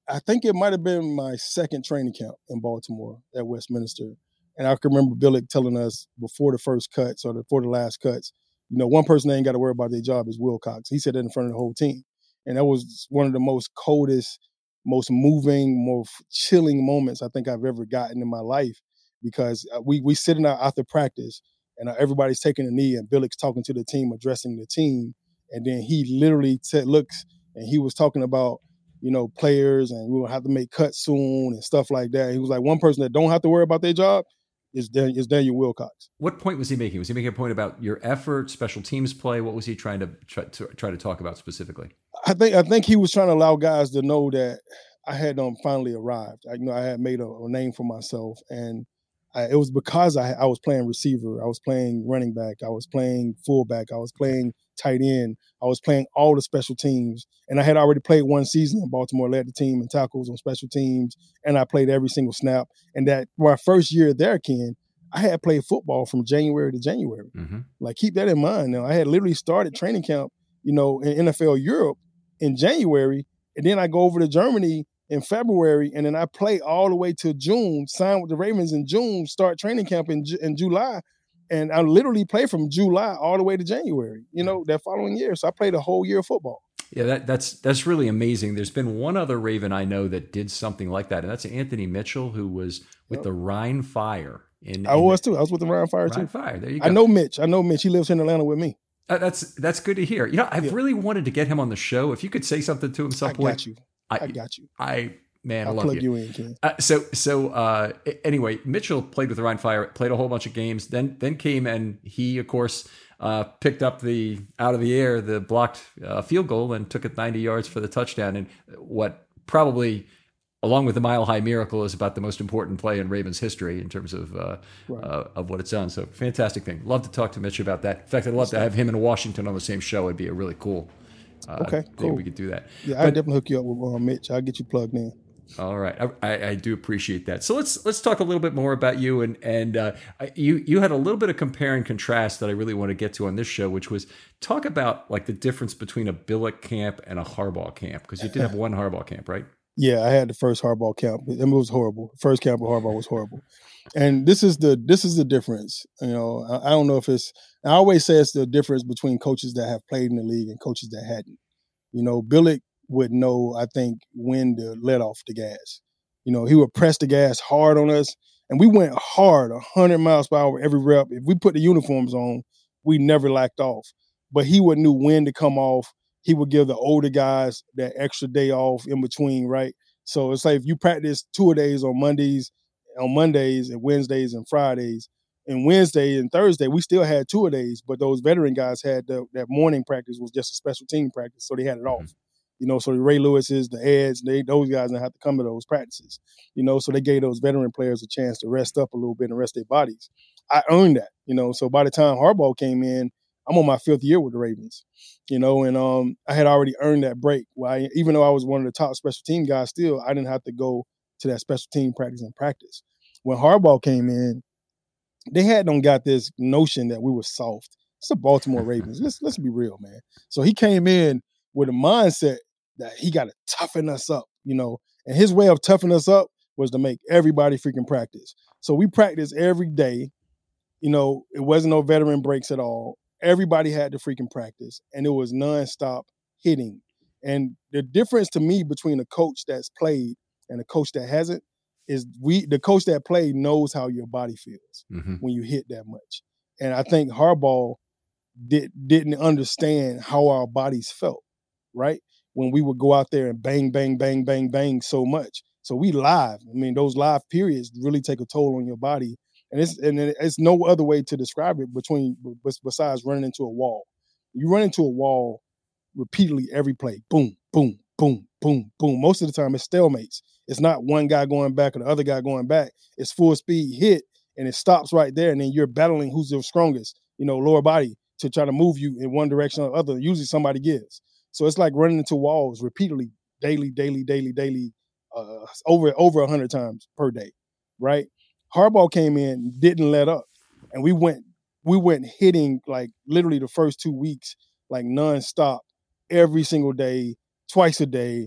I think it might have been my second training camp in Baltimore at Westminster. And I can remember Billick telling us before the first cuts or before the last cuts, you know, one person ain't got to worry about their job is Wilcox. He said that in front of the whole team. And that was one of the most coldest, most moving, most chilling moments I think I've ever gotten in my life, because we we sitting out after practice and everybody's taking a knee and Billick's talking to the team, addressing the team. And then he literally t- looks and he was talking about, you know, players and we will have to make cuts soon and stuff like that. He was like, one person that don't have to worry about their job is, Dan- is Daniel Wilcox. What point was he making? Was he making a point about your effort, special teams play? What was he trying to try to, try to talk about specifically? I think I think he was trying to allow guys to know that I had um, finally arrived. I, you know, I had made a, a name for myself, and I, it was because I, I was playing receiver, I was playing running back, I was playing fullback, I was playing tight end, I was playing all the special teams, and I had already played one season in Baltimore, led the team in tackles on special teams, and I played every single snap. And that my first year there, Ken, I had played football from January to January. Mm-hmm. Like, keep that in mind. Now, I had literally started training camp, you know, in N F L Europe in January, and then I go over to Germany in February, and then I play all the way to June, sign with the Ravens in June, start training camp in, in July, and I literally play from July all the way to January, you know, that following year. So I played a whole year of football. Yeah, that, that's that's really amazing. There's been one other Raven I know that did something like that, and that's Anthony Mitchell, who was with yep. the Rhine Fire. In, I in was too. I was with the Rhine Fire Rhine too. Fire. There you go. I know Mitch. I know Mitch. He lives in Atlanta with me. Uh, that's that's good to hear. You know, I've yeah. really wanted to get him on the show. If you could say something to him some I point. Got you. I, I got you. I man, I'll I love plug you. you in, Ken. Uh, so so uh, anyway, Mitchell played with the Rhine Fire, played a whole bunch of games, then then came and he of course uh, picked up the out of the air the blocked uh, field goal and took it ninety yards for the touchdown. And what probably, along with the Mile High Miracle, is about the most important play in Ravens history in terms of uh, right. uh, of what it's done. So fantastic thing. Love to talk to Mitch about that. In fact, I'd love to have him in Washington on the same show. It'd be a really cool. Uh, okay, cool. We could do that. Yeah, but, I'll definitely hook you up with uh, Mitch. I'll get you plugged in. All right, I, I, I do appreciate that. So let's let's talk a little bit more about you and and uh, you you had a little bit of compare and contrast that I really want to get to on this show, which was talk about like the difference between a Billick camp and a Harbaugh camp, because you did have one Harbaugh camp, right? Yeah, I had the first Harbaugh camp. I mean, it was horrible. First camp of Harbaugh was horrible, and this is the this is the difference. You know, I, I don't know if it's. I always say it's the difference between coaches that have played in the league and coaches that hadn't. You know, Billick would know, I think, when to let off the gas. You know, he would press the gas hard on us, and we went hard, one hundred miles per hour every rep. If we put the uniforms on, we never lacked off. But he would knew when to come off. He would give the older guys that extra day off in between, right? So it's like if you practice two days on Mondays, on Mondays and Wednesdays and Fridays, and Wednesday and Thursday, we still had two a days, but those veteran guys had the, that morning practice was just a special team practice, so they had it off. Mm-hmm. You know, so the Ray Lewis's, the Eds, they those guys didn't have to come to those practices. You know, so they gave those veteran players a chance to rest up a little bit and rest their bodies. I earned that, you know. So by the time Harbaugh came in, I'm on my fifth year with the Ravens, you know, and um, I had already earned that break. Well, I, even though I was one of the top special team guys, still I didn't have to go to that special team practice and practice. When Harbaugh came in, they had them got this notion that we were soft. It's the Baltimore Ravens. let's let's be real, man. So he came in with a mindset that he got to toughen us up, you know, and his way of toughening us up was to make everybody freaking practice. So we practiced every day. You know, it wasn't no veteran breaks at all. Everybody had to freaking practice, and it was nonstop hitting. And the difference to me between a coach that's played and a coach that hasn't is we the coach that played knows how your body feels mm-hmm. when you hit that much. And I think Harbaugh did, didn't understand how our bodies felt, right? When we would go out there and bang, bang, bang, bang, bang so much. So we live. I mean, those live periods really take a toll on your body. And it's and it's no other way to describe it between besides running into a wall. You run into a wall repeatedly every play. Boom, boom, boom, boom, boom. Most of the time it's stalemates. It's not one guy going back or the other guy going back. It's full speed hit and it stops right there. And then you're battling who's the strongest, you know, lower body to try to move you in one direction or the other. Usually somebody gives. So it's like running into walls repeatedly, daily, daily, daily, daily, uh, over over a hundred times per day, right? Harbaugh came in, didn't let up, and we went we went hitting like literally the first two weeks, like nonstop, every single day, twice a day,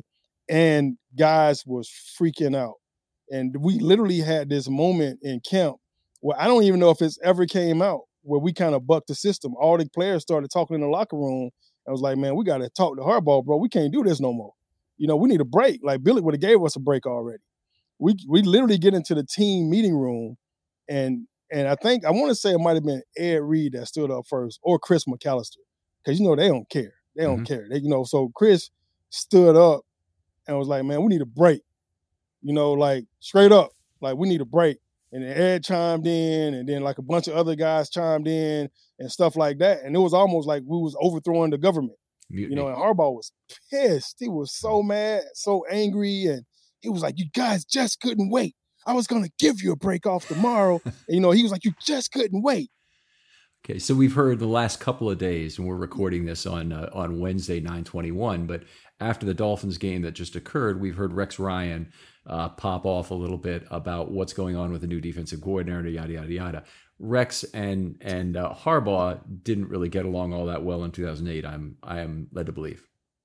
and guys was freaking out. And we literally had this moment in camp where I don't even know if it's ever came out, where we kind of bucked the system. All the players started talking in the locker room. I was like, man, we got to talk to Harbaugh, bro. We can't do this no more. You know, we need a break. Like, Billy would have gave us a break already. We we literally get into the team meeting room, and and I think, I want to say it might have been Ed Reed that stood up first, or Chris McAllister, because, you know, they don't care. They don't mm-hmm. care. They, you know, so Chris stood up and was like, man, we need a break. You know, like, straight up, like, we need a break. And then Ed chimed in, and then, like, a bunch of other guys chimed in and stuff like that. And it was almost like we was overthrowing the government. Mutiny. You know, and Harbaugh was pissed. He was so mad, so angry, and he was like, you guys just couldn't wait. I was going to give you a break off tomorrow. And, you know, he was like, you just couldn't wait. Okay, so we've heard the last couple of days, and we're recording this on uh, on Wednesday, nine twenty-one, but after the Dolphins game that just occurred, we've heard Rex Ryan uh, pop off a little bit about what's going on with the new defensive coordinator, yada, yada, yada. Rex and and uh, Harbaugh didn't really get along all that well in two thousand eight, I'm I am led to believe.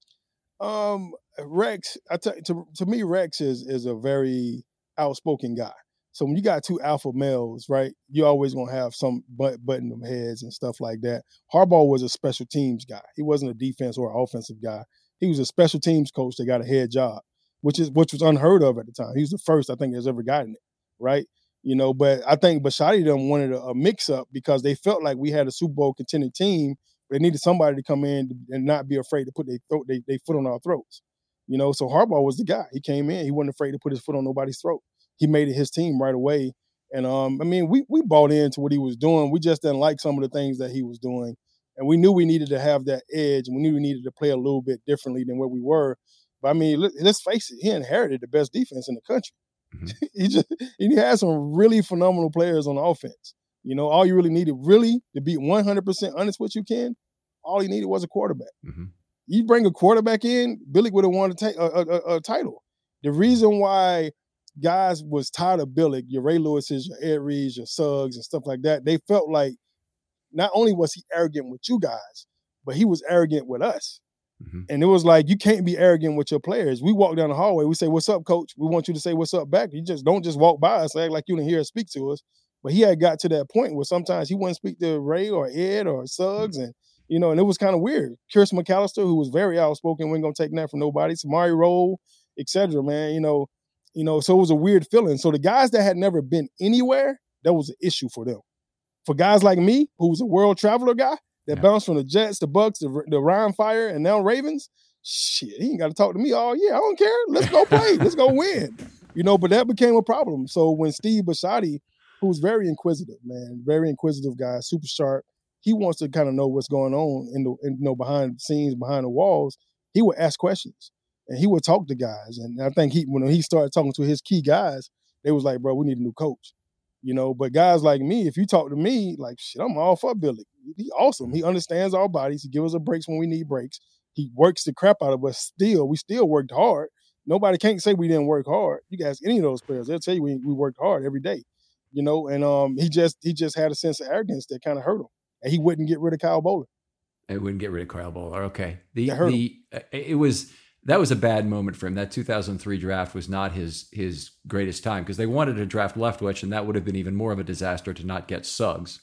Um, Rex, I t- to to me, Rex is is a very outspoken guy. So when you got two alpha males, right, you're always going to have some butt, button them heads and stuff like that. Harbaugh was a special teams guy. He wasn't a defense or offensive guy. He was a special teams coach that got a head job, which is which was unheard of at the time. He was the first, I think, that's ever gotten it, right? You know, but I think Bisciotti them wanted a, a mix-up because they felt like we had a Super Bowl contending team. They needed somebody to come in and not be afraid to put their throat, they, they foot on our throats. You know, so Harbaugh was the guy. He came in. He wasn't afraid to put his foot on nobody's throat. He made it his team right away. And, um, I mean, we we bought into what he was doing. We just didn't like some of the things that he was doing. And we knew we needed to have that edge, and we knew we needed to play a little bit differently than where we were. But, I mean, let, let's face it, he inherited the best defense in the country. Mm-hmm. he just he had some really phenomenal players on the offense. You know, all you really needed, really, to be one hundred percent honest with you, Ken, all he needed was a quarterback. Mm-hmm. You bring a quarterback in, Billy would have won a, ta- a, a, a title. The reason why guys was tired of Billick, your Ray Lewis's, your Ed Reeds, your Suggs, and stuff like that, they felt like not only was he arrogant with you guys, but he was arrogant with us. Mm-hmm. And it was like, you can't be arrogant with your players. We walk down the hallway, we say, what's up, coach? We want you to say what's up back. You just don't just walk by us, act like you didn't hear us speak to us. But he had got to that point where sometimes he wouldn't speak to Ray or Ed or Suggs, and you know, and it was kind of weird. Chris McAllister, who was very outspoken, wasn't gonna take that from nobody, Samari Rolle, et cetera, man, you know, You know, so it was a weird feeling. So the guys that had never been anywhere, that was an issue for them. For guys like me, who was a world traveler guy, that yeah. bounced from the Jets, the Bucks, the, the Ryan Fire, and now Ravens, shit, he ain't got to talk to me all year. I don't care. Let's go play. Let's go win. You know, but that became a problem. So when Steve Bisciotti, who's very inquisitive, man, very inquisitive guy, super sharp, he wants to kind of know what's going on in the, in, you know, behind the scenes, behind the walls, he would ask questions. And he would talk to guys. And I think he when he started talking to his key guys, they was like, bro, we need a new coach. You know, but guys like me, if you talk to me, like, shit, I'm all for Billy. He awesome. He understands our bodies. He gives us breaks when we need breaks. He works the crap out of us still. We still worked hard. Nobody can't say we didn't work hard. You guys, any of those players, they'll tell you we, we worked hard every day. You know, and um, he just he just had a sense of arrogance that kind of hurt him. And he wouldn't get rid of Kyle Boller. He wouldn't get rid of Kyle Boller. Okay. The the uh, it was That was a bad moment for him. That two thousand three draft was not his his greatest time because they wanted to draft Leftwich, and that would have been even more of a disaster to not get Suggs.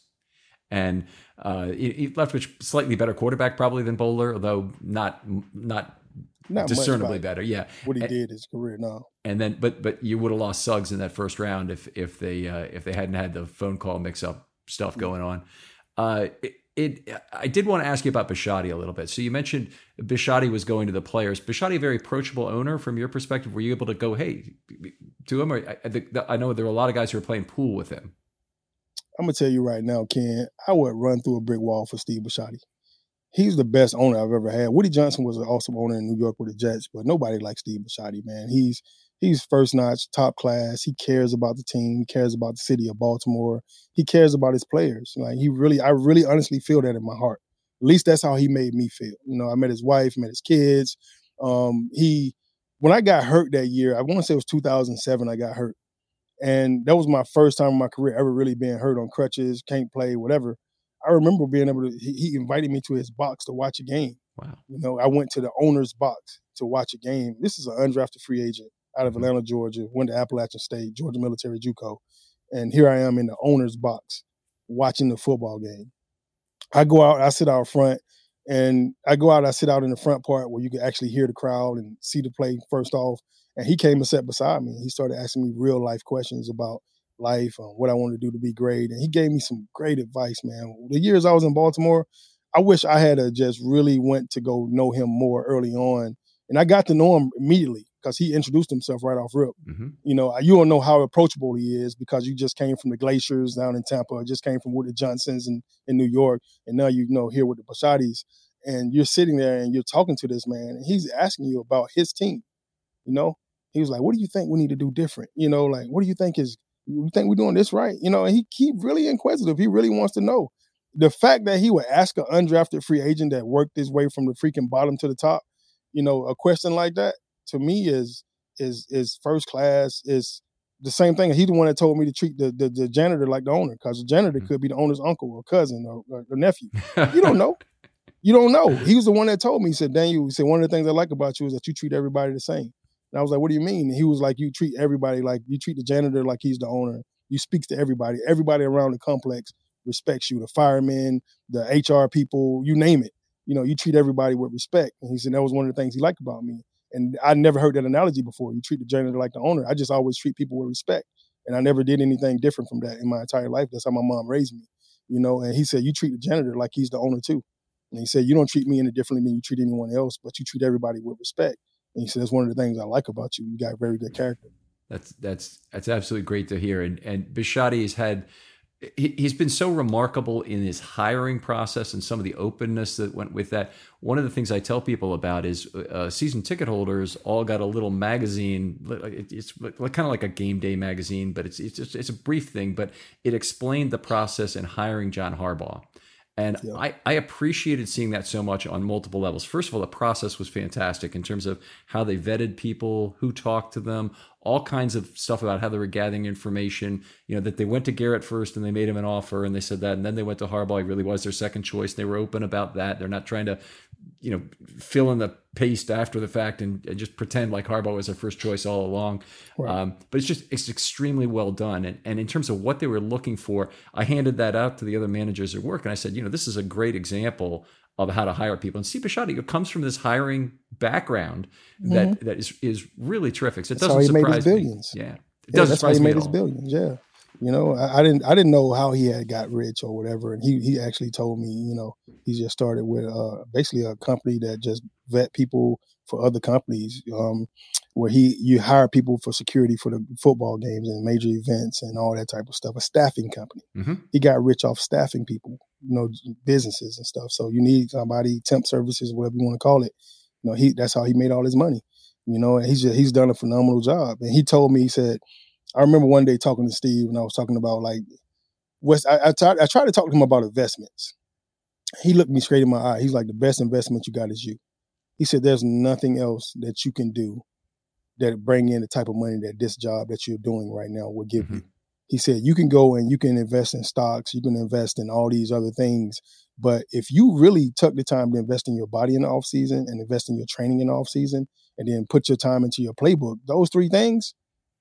And uh, Leftwich, slightly better quarterback probably than Boller, although not not, not discernibly better. Yeah, what he and, did his career now. And then, but but you would have lost Suggs in that first round if if they uh, if they hadn't had the phone call mix up stuff going on. Uh, it, It. I did want to ask you about Bisciotti a little bit. So you mentioned Bisciotti was going to the players. Bisciotti, a very approachable owner from your perspective. Were you able to go, hey, to him? Or I, I know there were a lot of guys who were playing pool with him. I'm gonna tell you right now, Ken, I would run through a brick wall for Steve Bisciotti. He's the best owner I've ever had. Woody Johnson was an awesome owner in New York with the Jets, but nobody likes Steve Bisciotti, man. He's he's first notch, top class. He cares about the team. He cares about the city of Baltimore. He cares about his players. Like he really, I really honestly feel that in my heart. At least that's how he made me feel. You know, I met his wife, met his kids. Um, he, when I got hurt that year, I want to say it was two thousand seven, I got hurt. And that was my first time in my career ever really being hurt on crutches, can't play, whatever. I remember being able to, he, he invited me to his box to watch a game. Wow. You know, I went to the owner's box. to watch a game. This is an undrafted free agent out of Mm-hmm. Atlanta, Georgia, went to Appalachian State, Georgia Military JUCO. And here I am in the owner's box watching the football game. I go out, I sit out front, and I go out, I sit out in the front part where you can actually hear the crowd and see the play first off. And he came and sat beside me. He started asking me real life questions about life and what I wanted to do to be great. And he gave me some great advice, man. The years I was in Baltimore, I wish I had a just really went to go know him more early on. And I got to know him immediately because he introduced himself right off rip. Mm-hmm. You know, you don't know how approachable he is because you just came from the Glaciers down in Tampa, just came from with the Johnsons in, in New York, and now you know here with the Bashadis. And you're sitting there and you're talking to this man, and he's asking you about his team. You know, he was like, "What do you think we need to do different? You know, like, what do you think is, you think we're doing this right?" You know, and he he really inquisitive. He really wants to know. The fact that he would ask an undrafted free agent that worked his way from the freaking bottom to the top, you know, a question like that to me is is is first class. Is the same thing. He's the one that told me to treat the the, the janitor like the owner, because the janitor mm-hmm. could be the owner's uncle or cousin or, or, or nephew. You don't know. You don't know. He was the one that told me. He said, "Daniel," he said, "one of the things I like about you is that you treat everybody the same." And I was like, "What do you mean?" And he was like, "You treat everybody like you treat the janitor like he's the owner. You speak to everybody. Everybody around the complex respects you. The firemen, the H R people, you name it. You know, you treat everybody with respect." And he said that was one of the things he liked about me. And I never heard that analogy before. You treat the janitor like the owner. I just always treat people with respect. And I never did anything different from that in my entire life. That's how my mom raised me. You know, and he said, "You treat the janitor like he's the owner too." And he said, "You don't treat me any differently than you treat anyone else, but you treat everybody with respect." And he said, "That's one of the things I like about you. You got very good character." That's that's that's absolutely great to hear. And and Bishadi has had he, he's been so remarkable in his hiring process and some of the openness that went with that. One of the things I tell people about is uh, season ticket holders all got a little magazine. It's kind of like a game day magazine, but it's it's just, it's a brief thing, but it explained the process in hiring John Harbaugh. And yeah. I, I appreciated seeing that so much on multiple levels. First of all, the process was fantastic in terms of how they vetted people, who talked to them, all kinds of stuff about how they were gathering information. You know, that they went to Garrett first and they made him an offer and they said that. And then they went to Harbaugh. He really was their second choice. They were open about that. They're not trying to, you know, fill in the paste after the fact and, and just pretend like Harbaugh was their first choice all along. Right. Um, but it's just, it's extremely well done. And, and in terms of what they were looking for, I handed that out to the other managers at work. And I said, you know, this is a great example of how to hire people. And Steve Bisciotti comes from this hiring background that, mm-hmm. that is, is really terrific. So it that's doesn't how he surprise made his me. Billions. Yeah. It yeah, doesn't that's surprise how he me made his all. billions. Yeah. You know, I, I didn't I didn't know how he had got rich or whatever. And he he actually told me, you know, he just started with uh, basically a company that just vet people for other companies, um, where he you hire people for security for the football games and major events and all that type of stuff, a staffing company. Mm-hmm. He got rich off staffing people, you know, businesses and stuff. So you need somebody, temp services, whatever you want to call it. You know, he that's how he made all his money. You know, and he's just, he's done a phenomenal job. And he told me, he said, I remember one day talking to Steve and I was talking about like West. I, I, tried, I tried to talk to him about investments. He looked me straight in my eye. He's like, "The best investment you got is you." He said, "There's nothing else that you can do that bring in the type of money that this job that you're doing right now will give mm-hmm. you." He said, "You can go and you can invest in stocks, you can invest in all these other things, but if you really took the time to invest in your body in the off season and invest in your training in the off season, and then put your time into your playbook, those three things,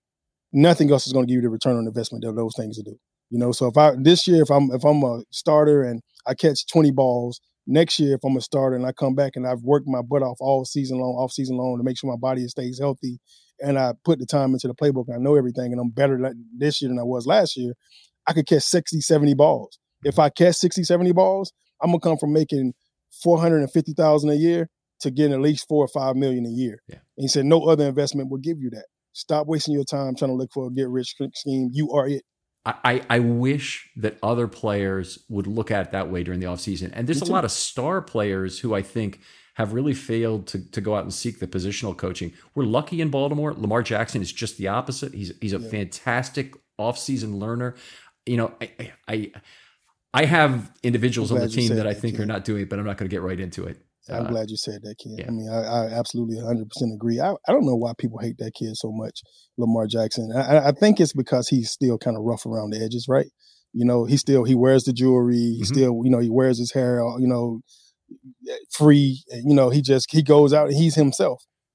nothing else is going to give you the return on investment that those things do." You know, so if I this year, if I'm if I'm a starter and I catch twenty balls, next year if I'm a starter and I come back and I've worked my butt off all season long, off season long to make sure my body stays healthy, and I put the time into the playbook and I know everything and I'm better this year than I was last year, I could catch sixty, seventy balls. If I catch sixty, seventy balls, I'm gonna come from making four hundred fifty thousand dollars a year to getting at least four or five million a year. Yeah. And he said, no other investment will give you that. Stop wasting your time trying to look for a get-rich scheme. You are it. I, I wish that other players would look at it that way during the offseason. And there's a lot of star players who I think have really failed to, to go out and seek the positional coaching. We're lucky in Baltimore. Lamar Jackson is just the opposite. He's he's a yeah. fantastic offseason learner. You know, I I, I have individuals on the team that I think that, are not doing it, but I'm not going to get right into it. I'm uh, glad you said that, kid. Yeah. I mean, I, I absolutely one hundred percent agree. I, I don't know why people hate that kid so much, Lamar Jackson. I, I think it's because he's still kind of rough around the edges, right? You know, he still, he wears the jewelry. He mm-hmm. still, you know, he wears his hair, you know, free. You know, he just, he goes out and he's himself.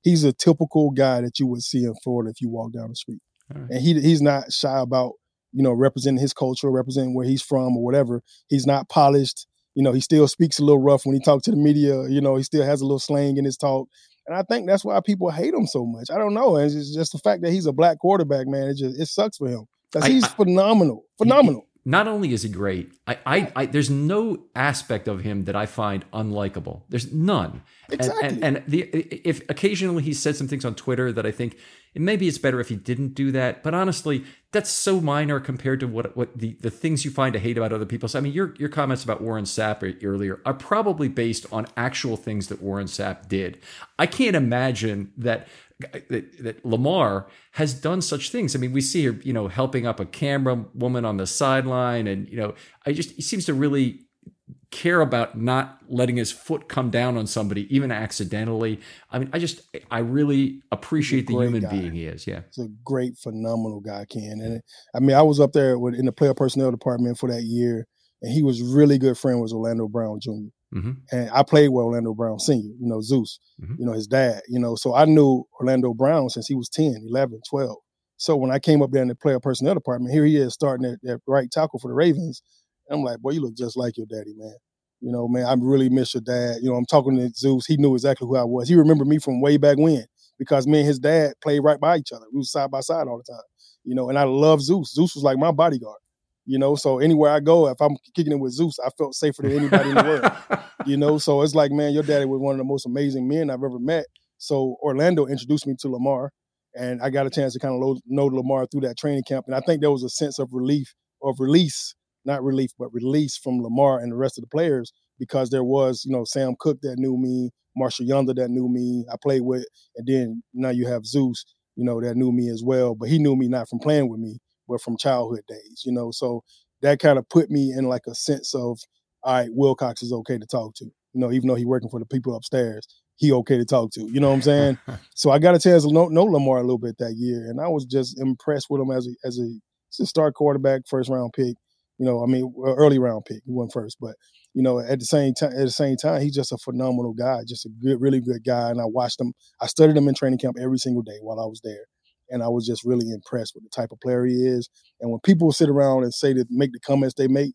he's a typical guy that you would see in Florida if you walk down the street. Right. And he he's not shy about, you know, representing his culture, representing where he's from or whatever. He's not polished. You know, he still speaks a little rough when he talks to the media. You know, he still has a little slang in his talk. And I think that's why people hate him so much. I don't know. It's just the fact that he's a black quarterback, man. It just it sucks for him because he's I, phenomenal, phenomenal. He, not only is he great, I, I, I, there's no aspect of him that I find unlikable. There's none. Exactly. And, and, and the, if occasionally he said some things on Twitter that I think maybe it's better if he didn't do that. But honestly, that's so minor compared to what what the, the things you find to hate about other people. So, I mean, your your comments about Warren Sapp earlier are probably based on actual things that Warren Sapp did. I can't imagine that. That, that Lamar has done such things. I mean, we see her, you know, helping up a camera woman on the sideline. And, you know, I just, he seems to really care about not letting his foot come down on somebody, even accidentally. I mean, I just, I really appreciate the human guy. being he is. Yeah. He's a great, phenomenal guy, Ken. And I mean, I was up there with, in the player personnel department for that year, and he was really good friend with Orlando Brown Junior Mm-hmm. And I played with Orlando Brown Senior, you know, Zeus, mm-hmm. you know, his dad, you know, so I knew Orlando Brown since he was ten, eleven, twelve. So when I came up there in the player personnel department, here he is starting at, at right tackle for the Ravens. And I'm like, boy, you look just like your daddy, man. You know, man, I really miss your dad. You know, I'm talking to Zeus. He knew exactly who I was. He remembered me from way back when because me and his dad played right by each other. We was side by side all the time, you know, and I love Zeus. Zeus was like my bodyguard. You know, so anywhere I go, if I'm kicking it with Zeus, I felt safer than anybody in the world. You know, so it's like, man, your daddy was one of the most amazing men I've ever met. So Orlando introduced me to Lamar, and I got a chance to kind of know Lamar through that training camp. And I think there was a sense of relief, of release, not relief, but release from Lamar and the rest of the players because there was, you know, Sam Cook that knew me, Marshall Yonder that knew me, I played with, and then now you have Zeus, you know, that knew me as well. But he knew me not from playing with me, but from childhood days, you know, so that kind of put me in like a sense of, all right, Wilcox is okay to talk to, you know, even though he's working for the people upstairs, he okay to talk to, you know what I'm saying? So I got a chance to know, know Lamar a little bit that year, and I was just impressed with him as a as a, as a star quarterback, first round pick, you know, I mean, early round pick, he went first, but you know, at the same time, at the same time, he's just a phenomenal guy, just a good, really good guy, and I watched him, I studied him in training camp every single day while I was there. And I was just really impressed with the type of player he is. And when people sit around and say that, make the comments they make,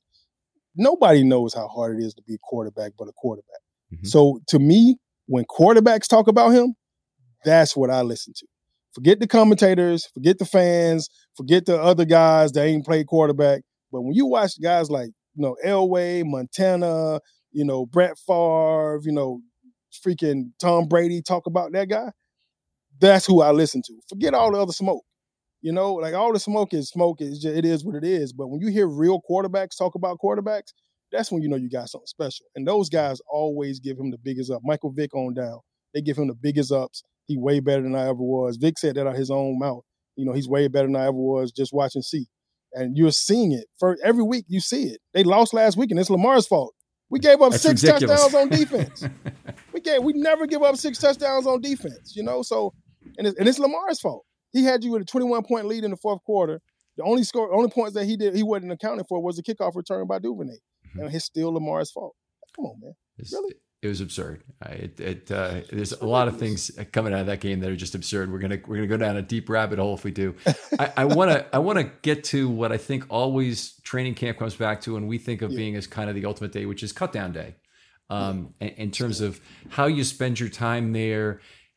nobody knows how hard it is to be a quarterback but a quarterback. Mm-hmm. So to me, when quarterbacks talk about him, that's what I listen to. Forget the commentators, forget the fans, forget the other guys that ain't played quarterback. But when you watch guys like, you know, Elway, Montana, you know, Brett Favre, you know, freaking Tom Brady talk about that guy, that's who I listen to. Forget all the other smoke. You know, like all the smoke is smoke. It's just, it is what it is. But when you hear real quarterbacks talk about quarterbacks, that's when you know you got something special. And those guys always give him the biggest up. Michael Vick on down. They give him the biggest ups. He way better than I ever was. Vic said that out of his own mouth. You know, he's way better than I ever was just watching C. And you're seeing it. For every week you see it. They lost last week, and it's Lamar's fault. We gave up That's six ridiculous. touchdowns on defense. we gave we never give up six touchdowns on defense, you know? So And it's, and it's Lamar's fault. He had you with a twenty-one point lead in the fourth quarter. The only score, only points that he did, he wasn't accounting for was the kickoff return by Duvernay, mm-hmm. and it's still Lamar's fault. Come on, man. It's, really? It was absurd. It, it uh, there's a lot of things coming out of that game that are just absurd. We're gonna we're gonna go down a deep rabbit hole if we do. I want to I want to get to what I think always training camp comes back to, and we think of yeah. being as kind of the ultimate day, which is cut down day. Um, yeah. in, in terms of how you spend your time there.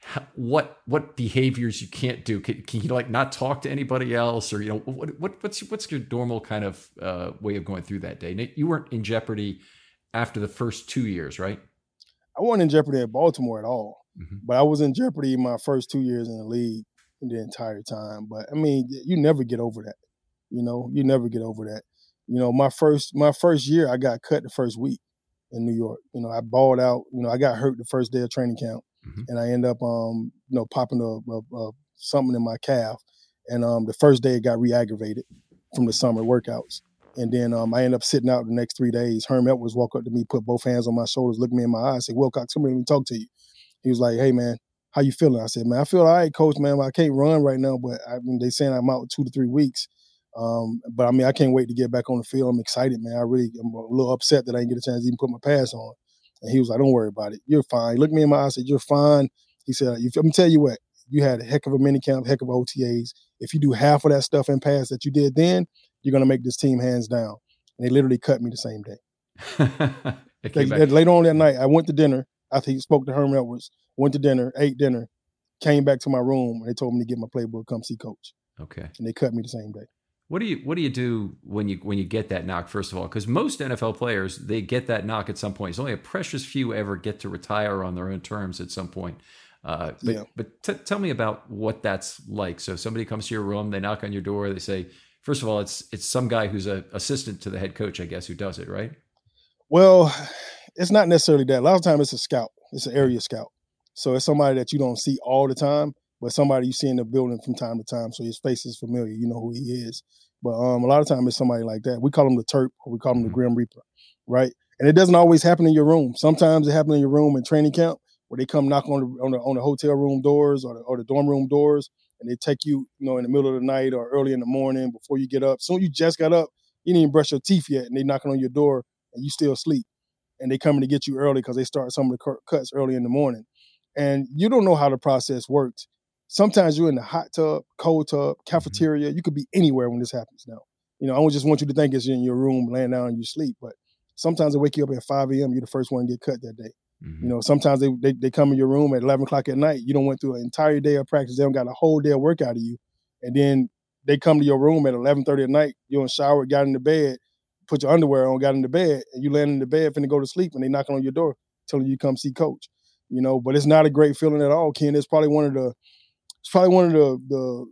What what behaviors you can't do? Can, can you like not talk to anybody else, or you know what what what's what's your normal kind of uh, way of going through that day? Nate, you weren't in jeopardy after the first two years, right? I wasn't in jeopardy at Baltimore at all, mm-hmm. but I was in jeopardy my first two years in the league the entire time. But I mean, you never get over that. You know, you never get over that. You know, my first my first year, I got cut the first week in New York. You know, I balled out. You know, I got hurt the first day of training camp. Mm-hmm. And I end up, um, you know, popping a, a, a something in my calf, and um, the first day it got re-aggravated from the summer workouts, and then um, I end up sitting out the next three days. Herm Edwards walked up to me, put both hands on my shoulders, looked me in my eyes, said, "Wilcox, come here, let me talk to you." He was like, "Hey, man, how you feeling?" I said, "Man, I feel all right, coach, man. I can't run right now, but I mean, they saying I'm out two to three weeks. Um, but I mean, I can't wait to get back on the field. I'm excited, man. I really, I'm a little upset that I didn't get a chance to even put my pads on." And he was like, "Don't worry about it. You're fine." He looked me in my eyes and said, "You're fine. He said, if, I'm tell you what, you had a heck of a mini camp, heck of O T As. If you do half of that stuff in pass that you did then, you're going to make this team hands down. And they literally cut me the same day. they, they, later on that night, I went to dinner. After he spoke to Herm Edwards, went to dinner, ate dinner, came back to my room, and they told me to get my playbook, come see coach. Okay. And they cut me the same day. What do you What do you do when you when you get that knock? First of all, because most N F L players, they get that knock at some point. It's only a precious few ever get to retire on their own terms at some point. Uh, but yeah. but t- tell me about what that's like. So somebody comes to your room, they knock on your door, they say, first of all, it's it's some guy who's an assistant to the head coach, I guess, who does it, right? Well, it's not necessarily that. A lot of times it's a scout. It's an area scout. So it's somebody that you don't see all the time, but somebody you see in the building from time to time. So his face is familiar. You know who he is. But um, a lot of times it's somebody like that. We call him the Terp, or we call him mm-hmm. the Grim Reaper, right? And it doesn't always happen in your room. Sometimes it happens in your room in training camp, where they come knock on the on the, on the hotel room doors or the, or the dorm room doors, and they take you, you know, in the middle of the night or early in the morning before you get up. Soon you just got up, you didn't even brush your teeth yet, and they knocking on your door, and you still asleep. And they coming to get you early because they start some of the cuts early in the morning. And you don't know how the process works. Sometimes you're in the hot tub, cold tub, cafeteria. You could be anywhere when this happens now. You know, I don't just want you to think it's in your room, laying down and you sleep. But sometimes they wake you up at five a.m., you're the first one to get cut that day. Mm-hmm. You know, sometimes they, they they come in your room at eleven o'clock at night. You don't went through an entire day of practice. They don't got a whole day of work out of you. And then they come to your room at eleven thirty at night. You in shower, got in the bed, put your underwear on, got in the bed, and you land in the bed finna go to sleep, and they knocking on your door telling you come see coach. You know, but it's not a great feeling at all, Ken. It's probably one of the it's probably one of the the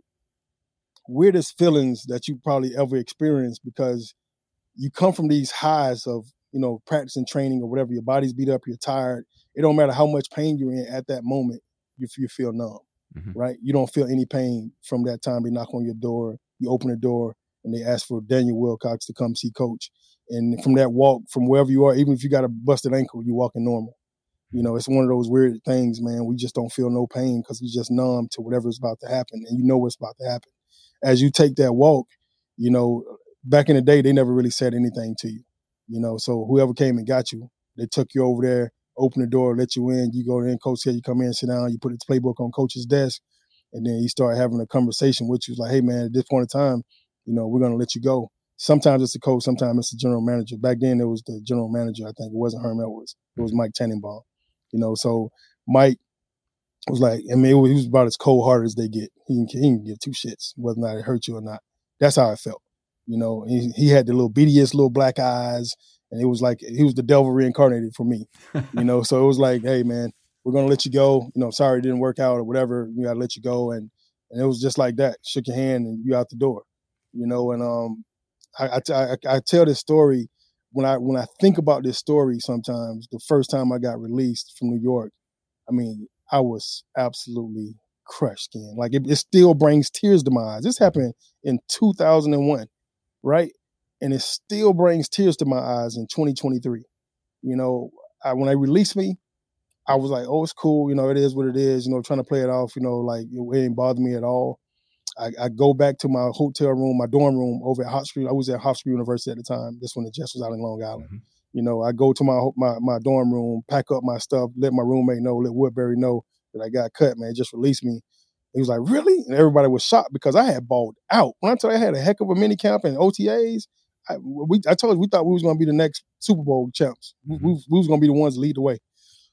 weirdest feelings that you probably ever experienced, because you come from these highs of, you know, practicing, training, or whatever. Your body's beat up, you're tired. It don't matter how much pain you're in at that moment, you, you feel numb, mm-hmm. right? You don't feel any pain from that time. They knock on your door, you open the door, and they ask for Daniel Wilcox to come see coach. And from that walk, from wherever you are, even if you got a busted ankle, you're walking normal. You know, it's one of those weird things, man. We just don't feel no pain because you're just numb to whatever's about to happen, and you know what's about to happen. As you take that walk, you know, back in the day, they never really said anything to you. You know, so whoever came and got you, they took you over there, opened the door, let you in. You go in, coach said you come in, sit down, you put the playbook on coach's desk, and then you start having a conversation with you. It's like, hey, man, at this point in time, you know, we're going to let you go. Sometimes it's the coach, sometimes it's the general manager. Back then, it was the general manager, I think. It wasn't Herm Edwards. It was Mike Tannenbaum. You know, so Mike was like, I mean, he was about as cold-hearted as they get. He didn't, he didn't give two shits whether or not it hurt you or not. That's how I felt. You know, he, he had the little beadiest little black eyes, and it was like he was the devil reincarnated for me. You know, so it was like, hey, man, we're going to let you go. You know, sorry it didn't work out or whatever. We got to let you go. And and it was just like that. Shook your hand and you out the door. You know, and um, I, I, I, I tell this story. When I when I think about this story sometimes, the first time I got released from New York, I mean, I was absolutely crushed, Ken. Like, it, it still brings tears to my eyes. This happened in two thousand one, right? And it still brings tears to my eyes in twenty twenty-three. You know, I, when they released me, I was like, oh, it's cool. You know, it is what it is. You know, trying to play it off, you know, like it, it ain't bother me at all. I, I go back to my hotel room, my dorm room over at Hofstra. I was at Hofstra University at the time. This when the Jets was out in Long Island. Mm-hmm. You know, I go to my, my my dorm room, pack up my stuff, let my roommate know, let Woodbury know that I got cut, man. Just release me. He was like, really? And everybody was shocked because I had balled out. When I tell you I had a heck of a mini camp and O T As, I, we, I told you we thought we was going to be the next Super Bowl champs. Mm-hmm. We, we was going to be the ones to lead the way.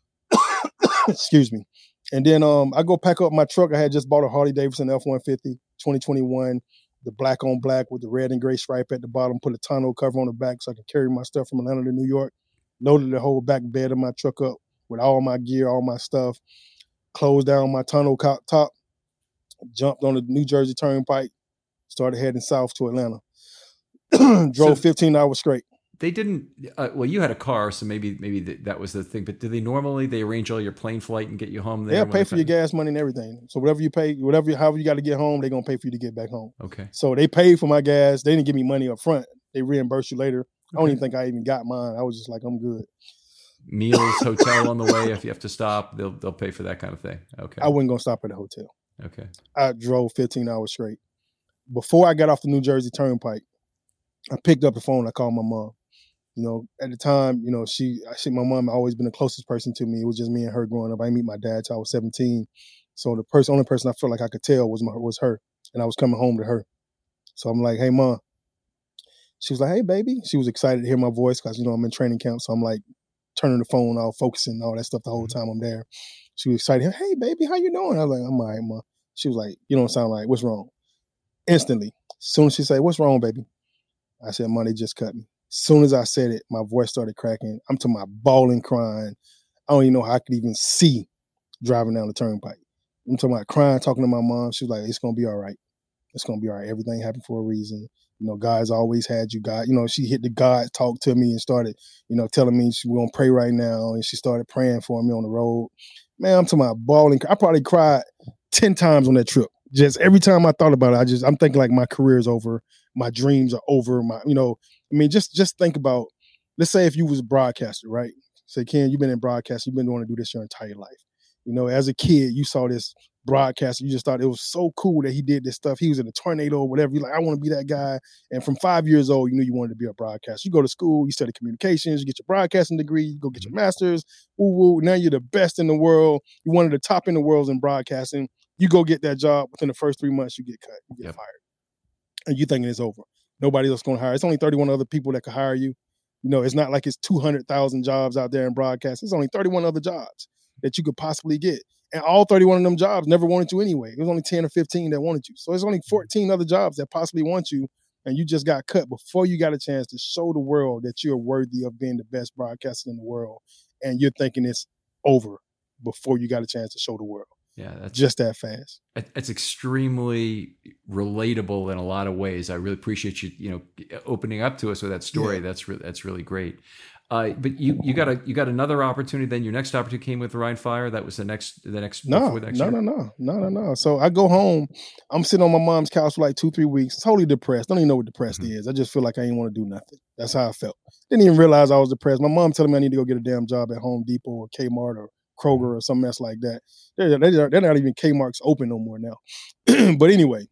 Excuse me. And then um, I go pack up my truck. I had just bought a Harley Davidson F one fifty, twenty twenty-one, the black on black with the red and gray stripe at the bottom, put a tonneau cover on the back so I could carry my stuff from Atlanta to New York, loaded the whole back bed of my truck up with all my gear, all my stuff, closed down my tonneau top, jumped on the New Jersey Turnpike, started heading south to Atlanta. Drove so fifteen hours straight. They didn't, uh, well, you had a car, so maybe maybe th- that was the thing, but do they normally, they arrange all your plane flight and get you home there? They'll pay for your gas money and everything. So whatever you pay, whatever, however you got to get home, they're going to pay for you to get back home. Okay. So they paid for my gas. They didn't give me money up front. They reimburse you later. Okay. I don't even think I even got mine. I was just like, I'm good. Meals, hotel on the way, if you have to stop, they'll they'll pay for that kind of thing. Okay. I wasn't going to stop at a hotel. Okay. I drove fifteen hours straight. Before I got off the New Jersey Turnpike, I picked up the phone. I called my mom. You know, at the time, you know, she, I think my mom had always been the closest person to me. It was just me and her growing up. I didn't meet my dad till I was seventeen. So the person, only person I felt like I could tell was my, was her. And I was coming home to her. So I'm like, hey, Mom. She was like, hey, baby. She was excited to hear my voice because, you know, I'm in training camp. So I'm like turning the phone off, focusing, all that stuff the whole time I'm there. She was excited. Hey, baby, how you doing? I was like, I'm all right, Mom. She was like, you don't sound like, what's wrong? Instantly. As soon as she said, what's wrong, baby? I said, Mom, they just cut me. As soon as I said it, my voice started cracking. I'm to my bawling, crying. I don't even know how I could even see driving down the turnpike. I'm talking about crying, talking to my mom. She was like, it's going to be all right. It's going to be all right. Everything happened for a reason. You know, God's always had you. God, you know, she hit the God talk to me and started, you know, telling me she, we're going to pray right now. And she started praying for me on the road. Man, I'm talking about bawling. I probably cried ten times on that trip. Just every time I thought about it, I just, I'm thinking like my career is over. My dreams are over. My, you know, I mean, just, just think about, let's say if you was a broadcaster, right? Say, Ken, you've been in broadcast. You've been wanting to do this your entire life. You know, as a kid, you saw this broadcaster. You just thought it was so cool that he did this stuff. He was in a tornado or whatever. You're like, I want to be that guy. And from five years old, you knew you wanted to be a broadcaster. You go to school, you study communications, you get your broadcasting degree, you go get your master's. Woo woo. Now you're the best in the world. You're one of the top in the world in broadcasting. You go get that job. Within the first three months, you get cut. You get yep. fired. And you thinking it's over. Nobody else going to hire. It's only thirty-one other people that can hire you. You know, it's not like it's two hundred thousand jobs out there in broadcast. It's only thirty-one other jobs that you could possibly get. And all thirty-one of them jobs never wanted you anyway. It was only ten or fifteen that wanted you. So there's only fourteen other jobs that possibly want you, and you just got cut before you got a chance to show the world that you're worthy of being the best broadcaster in the world. And you're thinking it's over before you got a chance to show the world. Yeah, that's just that fast. It's extremely relatable in a lot of ways. I really appreciate you, you know, opening up to us with that story. Yeah. That's re- that's really great. Uh, but you, you got a you got another opportunity. Then your next opportunity came with Rhein Fire. That was the next the next no next no, no no no no no no. So I go home. I'm sitting on my mom's couch for like two three weeks, totally depressed. Don't even know what depressed mm-hmm. is. I just feel like I didn't want to do nothing. That's how I felt. Didn't even realize I was depressed. My mom telling me I need to go get a damn job at Home Depot or Kmart or Kroger or some mess like that. They're, they're, they're not even Kmart's open no more now. But anyway,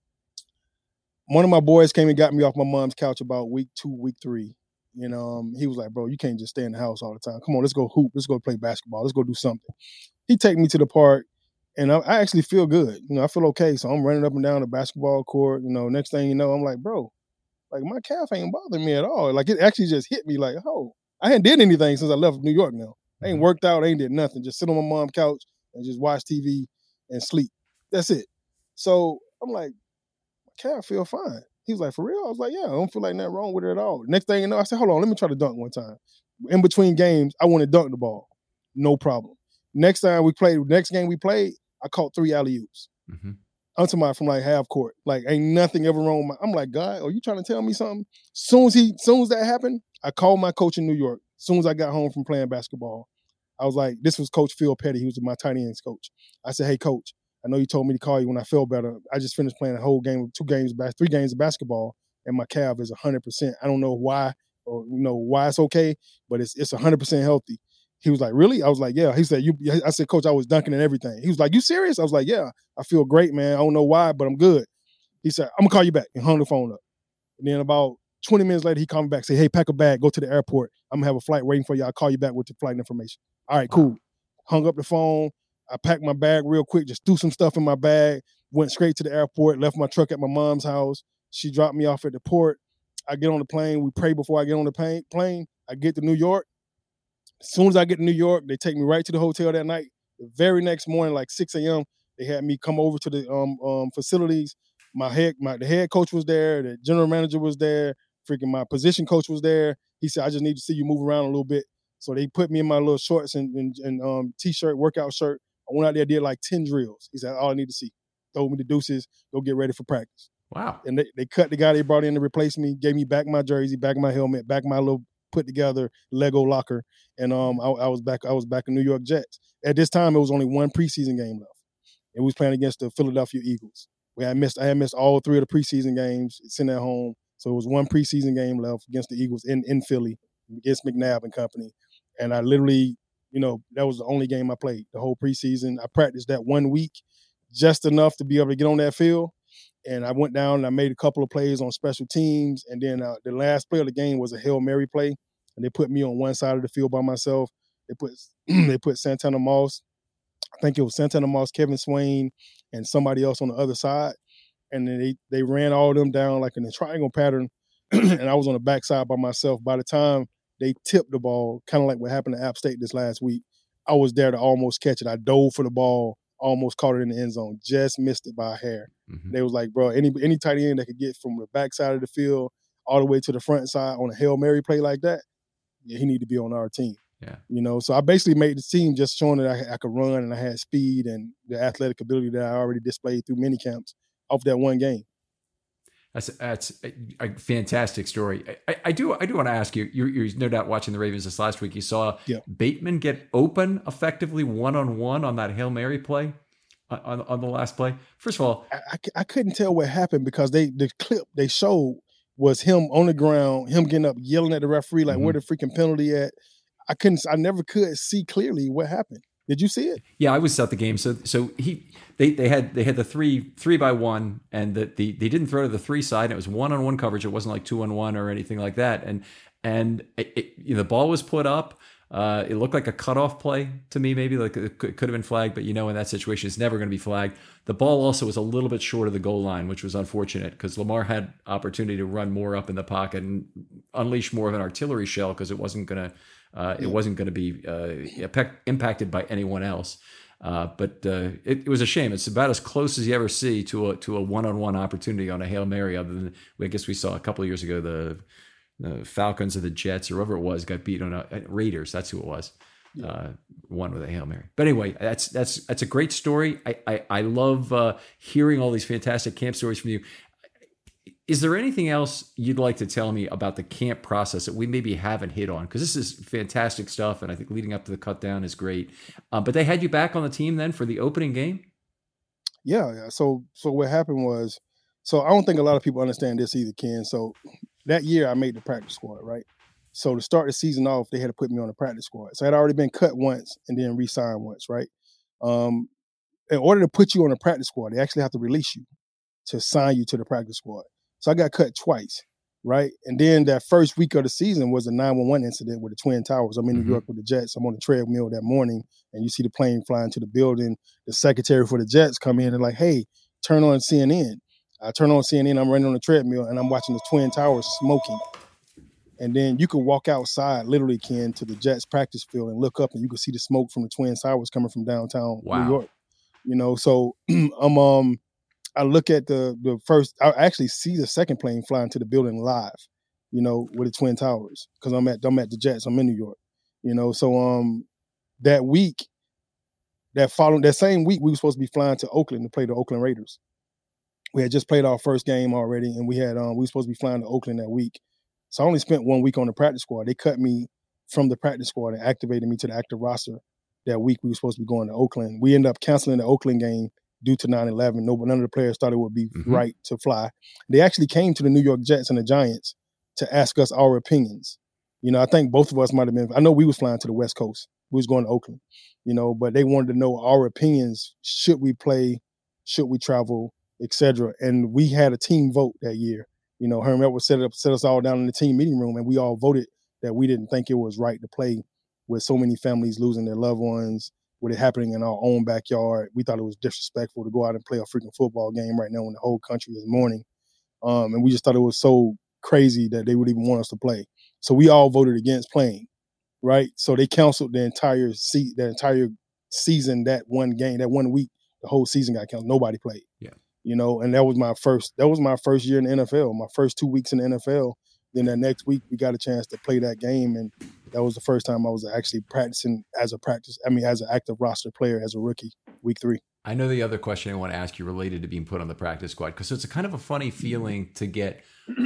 one of my boys came and got me off my mom's couch about week two, week three. You know, um, he was like, bro, you can't just stay in the house all the time. Come on, let's go hoop. Let's go play basketball. Let's go do something. He take me to the park, and I, I actually feel good. You know, I feel okay. So I'm running up and down the basketball court. You know, next thing you know, I'm like, bro, like my calf ain't bothering me at all. Like it actually just hit me like, oh, I hadn't did anything since I left New York now. I ain't worked out, I ain't did nothing. Just sit on my mom's couch and just watch T V and sleep. That's it. So I'm like, my calf feel fine. He was like, for real? I was like, yeah, I don't feel like nothing wrong with it at all. Next thing you know, I said, hold on, let me try to dunk one time. In between games, I want to dunk the ball. No problem. Next time we played, next game we played, I caught three alley-oops. Mm-hmm. I'm talking about from like half court. Like ain't nothing ever wrong with my, I'm like, God, are you trying to tell me something? Soon as he, soon as that happened, I called my coach in New York. As soon as I got home from playing basketball, I was like, this was Coach Phil Petty. He was my tight ends coach. I said, hey, coach, I know you told me to call you when I felt better. I just finished playing a whole game, two games, three games of basketball, and my calf is one hundred percent. I don't know why or you know why it's okay, but it's it's one hundred percent healthy. He was like, really? I was like, yeah. He said, you. I said, coach, I was dunking and everything. He was like, you serious? I was like, yeah. I feel great, man. I don't know why, but I'm good. He said, I'm going to call you back, and hung the phone up. And then about twenty minutes later, he called me back, say, hey, pack a bag, go to the airport. I'm going to have a flight waiting for you. I'll call you back with the flight information. All right, cool. Hung up the phone. I packed my bag real quick, just threw some stuff in my bag, went straight to the airport, left my truck at my mom's house. She dropped me off at the port. I get on the plane. We pray before I get on the plane. I get to New York. As soon as I get to New York, they take me right to the hotel that night. The very next morning, like six a.m., they had me come over to the um, um, facilities. My head, my the head coach was there. The general manager was there. Freaking my position coach was there. He said, I just need to see you move around a little bit. So they put me in my little shorts and, and, and um, T-shirt, workout shirt. I went out there, did like ten drills. He said, all I need to see. Throw me the deuces, go get ready for practice. Wow. And they, they cut the guy they brought in to replace me, gave me back my jersey, back my helmet, back my little put together Lego locker. And um, I, I was back I was back in New York Jets. At this time, it was only one preseason game left. And we was playing against the Philadelphia Eagles. We had missed, I had missed all three of the preseason games sitting at home. So it was one preseason game left against the Eagles in, in Philly, against McNabb and company. And I literally, you know, that was the only game I played the whole preseason. I practiced that one week, just enough to be able to get on that field. And I went down and I made a couple of plays on special teams. And then uh, the last play of the game was a Hail Mary play. and they put me on one side of the field by myself. They put they put Santana Moss, I think it was Santana Moss, Kevin Swain, and somebody else on the other side. And then they, they ran all of them down like in a triangle pattern, and I was on the backside by myself. By the time they tipped the ball, kind of like what happened to App State this last week, I was there to almost catch it. I dove for the ball, almost caught it in the end zone, just missed it by a hair. Mm-hmm. They was like, bro, any any tight end that could get from the backside of the field all the way to the front side on a Hail Mary play like that, yeah, he need to be on our team. Yeah. You know, so I basically made the team just showing that I, I could run and I had speed and the athletic ability that I already displayed through mini camps off that one game. That's that's a, a fantastic story. I, I do I do want to ask you. You're, you're no doubt watching the Ravens this last week. You saw yeah. Bateman get open effectively one on one on that Hail Mary play on on the last play. First of all, I, I, I couldn't tell what happened because they the clip they showed was him on the ground, him getting up, yelling at the referee like, mm-hmm. "Where the freaking penalty at?" I couldn't. I never could see clearly what happened. Did you see it? Yeah, I was at the game. So, so he, they, they had, they had the three, three by one, and the, the, they didn't throw to the three side. It was one on one coverage. It wasn't like two on one or anything like that. And, and it, it, you know, the ball was put up. Uh, it looked like a cutoff play to me, maybe like it could, could have been flagged, but you know, in that situation, it's never going to be flagged. The ball also was a little bit short of the goal line, which was unfortunate because Lamar had opportunity to run more up in the pocket and unleash more of an artillery shell because it wasn't going to. Uh, it wasn't going to be uh, impacted by anyone else, uh, but uh, it, it was a shame. It's about as close as you ever see to a to a one-on-one opportunity on a Hail Mary. Other than I guess we saw a couple of years ago the, the Falcons or the Jets or whoever it was got beat on a, Raiders. That's who it was. Yeah. Uh, one with a Hail Mary. But anyway, that's that's that's a great story. I I, I love uh, hearing all these fantastic camp stories from you. Is there anything else you'd like to tell me about the camp process that we maybe haven't hit on? Because this is fantastic stuff, and I think leading up to the cut down is great. Um, but they had you back on the team then for the opening game? Yeah, yeah. So so what happened was, so I don't think a lot of people understand this either, Ken. So that year I made the practice squad, right? So to start the season off, they had to put me on the practice squad. So I'd already been cut once and then re-signed once, right? Um, in order to put you on the practice squad, they actually have to release you to sign you to the practice squad. So I got cut twice, right? And then that first week of the season was a nine one one incident with the Twin Towers. I'm in mm-hmm. New York with the Jets. I'm on the treadmill that morning, and you see the plane flying to the building. The secretary for the Jets come in and like, hey, turn on C N N. I turn on C N N. I'm running on the treadmill, and I'm watching the Twin Towers smoking. And then you can walk outside, literally, Ken, to the Jets practice field and look up, and you can see the smoke from the Twin Towers coming from downtown wow. New York. You know, so I'm um. I look at the the first, I actually see the second plane flying to the building live, you know, with the Twin Towers, because I'm at I'm at the Jets. I'm in New York, you know. So um, that week, that following that same week, we were supposed to be flying to Oakland to play the Oakland Raiders. We had just played our first game already, and we had um, we were supposed to be flying to Oakland that week. So I only spent one week on the practice squad. They cut me from the practice squad and activated me to the active roster that week. We were supposed to be going to Oakland. We ended up canceling the Oakland game due to nine eleven. No, none of the players thought it would be mm-hmm. right to fly. They actually came to the New York Jets and the Giants to ask us our opinions. You know, I think both of us might have been, I know we was flying to the West Coast. We was going to Oakland, you know, but they wanted to know our opinions. Should we play? Should we travel, et cetera? And we had a team vote that year. You know, Herm Edwards set, up, set us all down in the team meeting room, and we all voted that we didn't think it was right to play with so many families losing their loved ones, with it happening in our own backyard. We thought it was disrespectful to go out and play a freaking football game right now when the whole country is mourning. Um, and we just thought it was so crazy that they would even want us to play. So we all voted against playing, right? So they canceled the entire se- the entire season, that one game, that one week, the whole season got canceled. Nobody played. Yeah. You know, and that was my first, that was my first year in the N F L, my first two weeks in the N F L. Then that next week, we got a chance to play that game, and that was the first time I was actually practicing as a practice. I mean, as an active roster player as a rookie, week three. I know the other question I want to ask you related to being put on the practice squad, because it's a kind of a funny feeling to get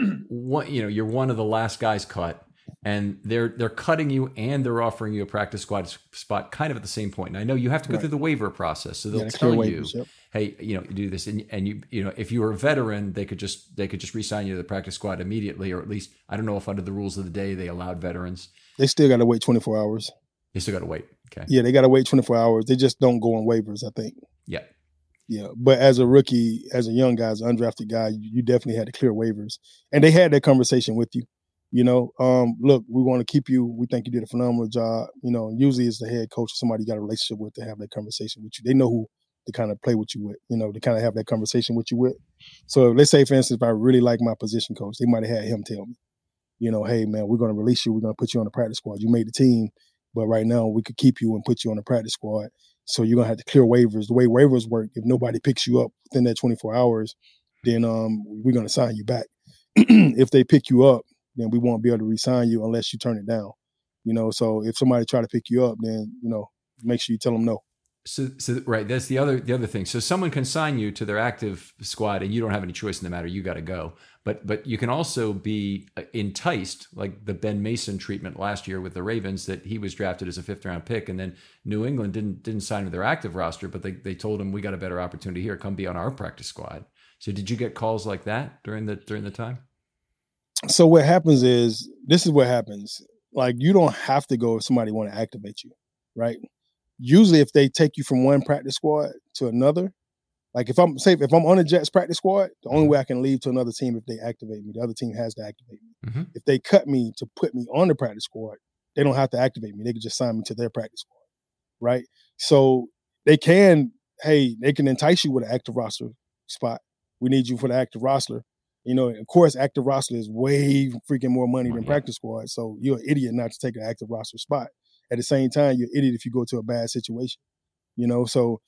one, you know, you're one of the last guys cut, and they're they're cutting you and they're offering you a practice squad spot kind of at the same point. And I know you have to go right. through the waiver process, so they'll yeah, tell you, waivers, yep. hey, you know, you do this, and and you you know, if you were a veteran, they could just they could just re-sign you to the practice squad immediately, or at least I don't know if under the rules of the day they allowed veterans. They still got to wait twenty-four hours. They still got to wait. Okay. Yeah, they got to wait twenty-four hours. They just don't go on waivers, I think. Yeah. Yeah, but as a rookie, as a young guy, as an undrafted guy, you, you definitely had to clear waivers, and they had that conversation with you. You know, um, look, we want to keep you. We think you did a phenomenal job. You know, usually it's the head coach or somebody you got a relationship with to have that conversation with you. They know who to kind of play with you with, you know, to kind of have that conversation with you with. So let's say, for instance, if I really like my position coach, they might have had him tell me, you know, hey, man, we're going to release you. We're going to put you on the practice squad. You made the team, but right now we could keep you and put you on the practice squad. So you're going to have to clear waivers. The way waivers work, if nobody picks you up within that twenty-four hours, then um, we're going to sign you back. If they pick you up, then we won't be able to re-sign you unless you turn it down. You know, so if somebody try to pick you up, then, you know, make sure you tell them no. So, so right, that's the other the other thing. So someone can sign you to their active squad, and you don't have any choice in the matter. You got to go. But but you can also be enticed, like the Ben Mason treatment last year with the Ravens, that he was drafted as a fifth round pick, and then New England didn't didn't sign him to their active roster, but they they told him, we got a better opportunity here. Come be on our practice squad. So did you get calls like that during the during the time? So what happens is, this is what happens. Like, you don't have to go if somebody want to activate you, right? Usually if they take you from one practice squad to another, like if I'm say if I'm on a Jets practice squad, the only way I can leave to another team if they activate me. The other team has to activate me. Mm-hmm. If they cut me to put me on the practice squad, they don't have to activate me. They can just sign me to their practice squad, right? So they can, hey, they can entice you with an active roster spot. We need you for the active roster. You know, of course, active roster is way freaking more money than practice squad. So you're an idiot not to take an active roster spot. At the same time, you're an idiot if you go to a bad situation. You know, so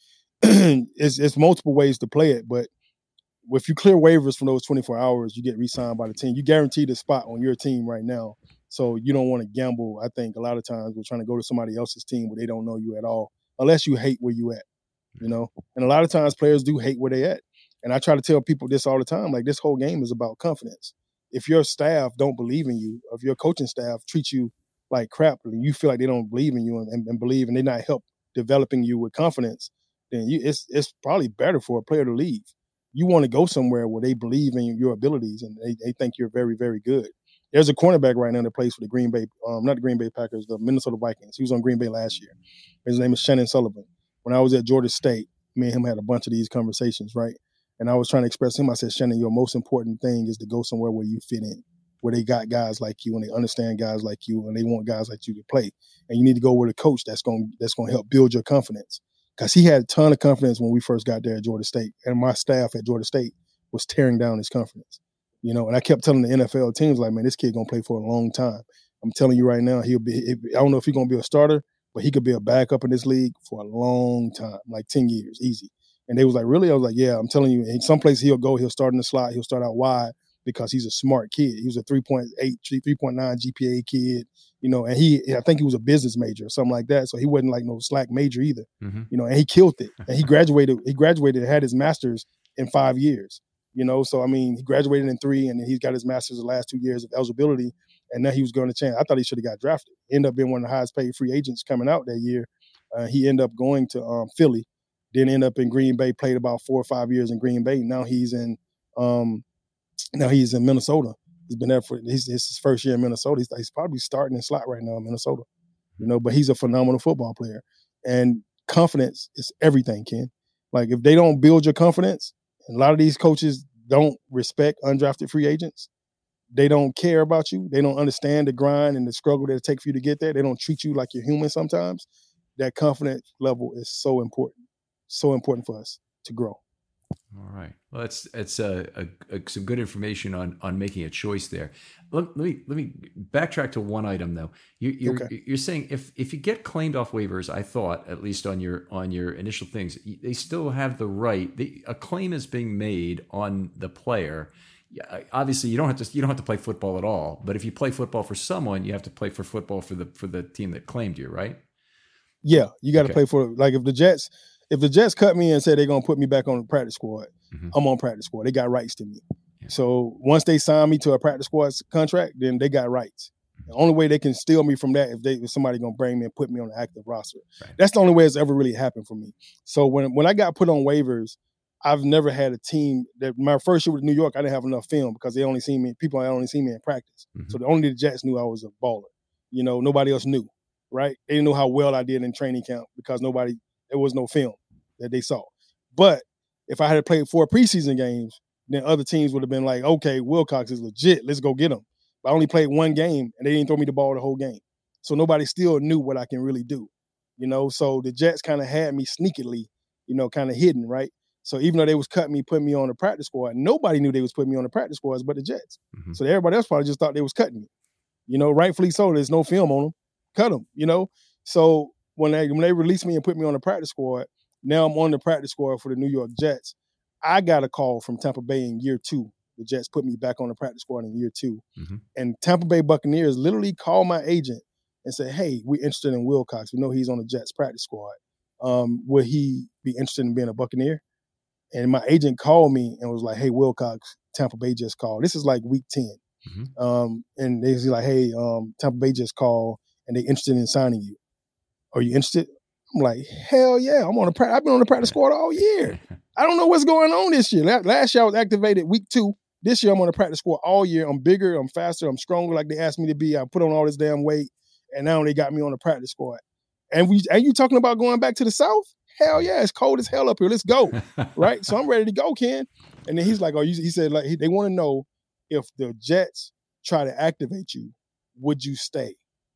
it's it's multiple ways to play it. But if you clear waivers from those twenty-four hours, you get re-signed by the team. You guaranteed a spot on your team right now. So you don't want to gamble. I think a lot of times we're trying to go to somebody else's team where they don't know you at all, unless you hate where you at. You know, and a lot of times players do hate where they at. And I try to tell people this all the time, like, this whole game is about confidence. If your staff don't believe in you, if your coaching staff treats you like crap, and you feel like they don't believe in you and, and, and believe, and they're not help developing you with confidence, then you, it's it's probably better for a player to leave. You want to go somewhere where they believe in your abilities and they, they think you're very, very good. There's a cornerback right now that plays for the Green Bay, um, not the Green Bay Packers, the Minnesota Vikings. He was on Green Bay last year. His name is Shannon Sullivan. When I was at Georgia State, me and him had a bunch of these conversations, right? And I was trying to express to him, I said, Shannon, your most important thing is to go somewhere where you fit in, where they got guys like you and they understand guys like you and they want guys like you to play. And you need to go with a coach that's going that's going to help build your confidence. Because he had a ton of confidence when we first got there at Georgia State. And my staff at Georgia State was tearing down his confidence. You know, and I kept telling the N F L teams, like, man, this kid going to play for a long time. I'm telling you right now, he'll be, I don't know if he's going to be a starter, but he could be a backup in this league for a long time, like ten years, easy. And they was like, really? I was like, yeah, I'm telling you, in some places he'll go, he'll start in the slot, he'll start out wide because he's a smart kid. He was a three point eight, three point nine G P A kid, you know, and he, I think he was a business major or something like that. So he wasn't like no slack major either, mm-hmm. you know, and he killed it. And he graduated, he graduated and had his master's in five years, you know. So, I mean, he graduated in three and then he's got his master's the last two years of eligibility. And now he was going to change. I thought he should have got drafted. Ended up being one of the highest paid free agents coming out that year. Uh, he ended up going to um, Philly. Then end up in Green Bay, played about four or five years in Green Bay. Now he's in, um, now he's in Minnesota. He's been there for his, his first year in Minnesota. He's, he's probably starting in slot right now in Minnesota, you know. But he's a phenomenal football player, and confidence is everything, Ken. Like, if they don't build your confidence, and a lot of these coaches don't respect undrafted free agents. They don't care about you. They don't understand the grind and the struggle that it takes for you to get there. They don't treat you like you're human sometimes. That confidence level is so important. So important for us to grow. All right. Well, that's that's uh, a, a, some good information on on making a choice there. Let, let me let me backtrack to one item though. You, you're okay. You're saying if if you get claimed off waivers, I thought at least on your on your initial things, they still have the right. They, a claim is being made on the player. Yeah, obviously you don't have to you don't have to play football at all. But if you play football for someone, you have to play for football for the for the team that claimed you, right? Yeah, you got to okay. play for, like, if the Jets. If the Jets cut me and said they're going to put me back on the practice squad, mm-hmm. I'm on practice squad. They got rights to me. Yeah. So once they sign me to a practice squad contract, then they got rights. Mm-hmm. The only way they can steal me from that if they if somebody going to bring me and put me on the active roster. Right. That's the only way it's ever really happened for me. So when when I got put on waivers, I've never had a team that my first year with New York, I didn't have enough film because they only seen me, people had only seen me in practice. Mm-hmm. So the only the Jets knew I was a baller. You know, nobody else knew, right? They didn't know how well I did in training camp because nobody, there was no film that they saw. But if I had played four preseason games, then other teams would have been like, okay, Wilcox is legit. Let's go get him. I only played one game, and they didn't throw me the ball the whole game. So nobody still knew what I can really do, you know. So the Jets kind of had me sneakily, you know, kind of hidden, right? So even though they was cutting me, putting me on the practice squad, nobody knew they was putting me on the practice squads but the Jets. Mm-hmm. So everybody else probably just thought they was cutting me. You know, rightfully so. There's no film on them. Cut them, you know. So when they when they released me and put me on the practice squad, now I'm on the practice squad for the New York Jets. I got a call from Tampa Bay in year two. The Jets put me back on the practice squad in year two. Mm-hmm. And Tampa Bay Buccaneers literally called my agent and said, hey, we're interested in Wilcox. We know he's on the Jets practice squad. Um, would he be interested in being a Buccaneer? And my agent called me and was like, hey, Wilcox, Tampa Bay just called. This is like week ten. Mm-hmm. Um, and they was like, hey, um, Tampa Bay just called and they interested in signing you. Are you interested? I'm like, hell yeah, I'm on the pra- I've been on the practice squad all year. I don't know what's going on this year. Last year I was activated week two. This year I'm on the practice squad all year. I'm bigger, I'm faster, I'm stronger like they asked me to be. I put on all this damn weight, and now they got me on the practice squad. And we, are you talking about going back to the South? Hell yeah, it's cold as hell up here. Let's go, right? So I'm ready to go, Ken. And then he's like, oh, you, he said, like, he, they want to know if the Jets try to activate you, would you stay?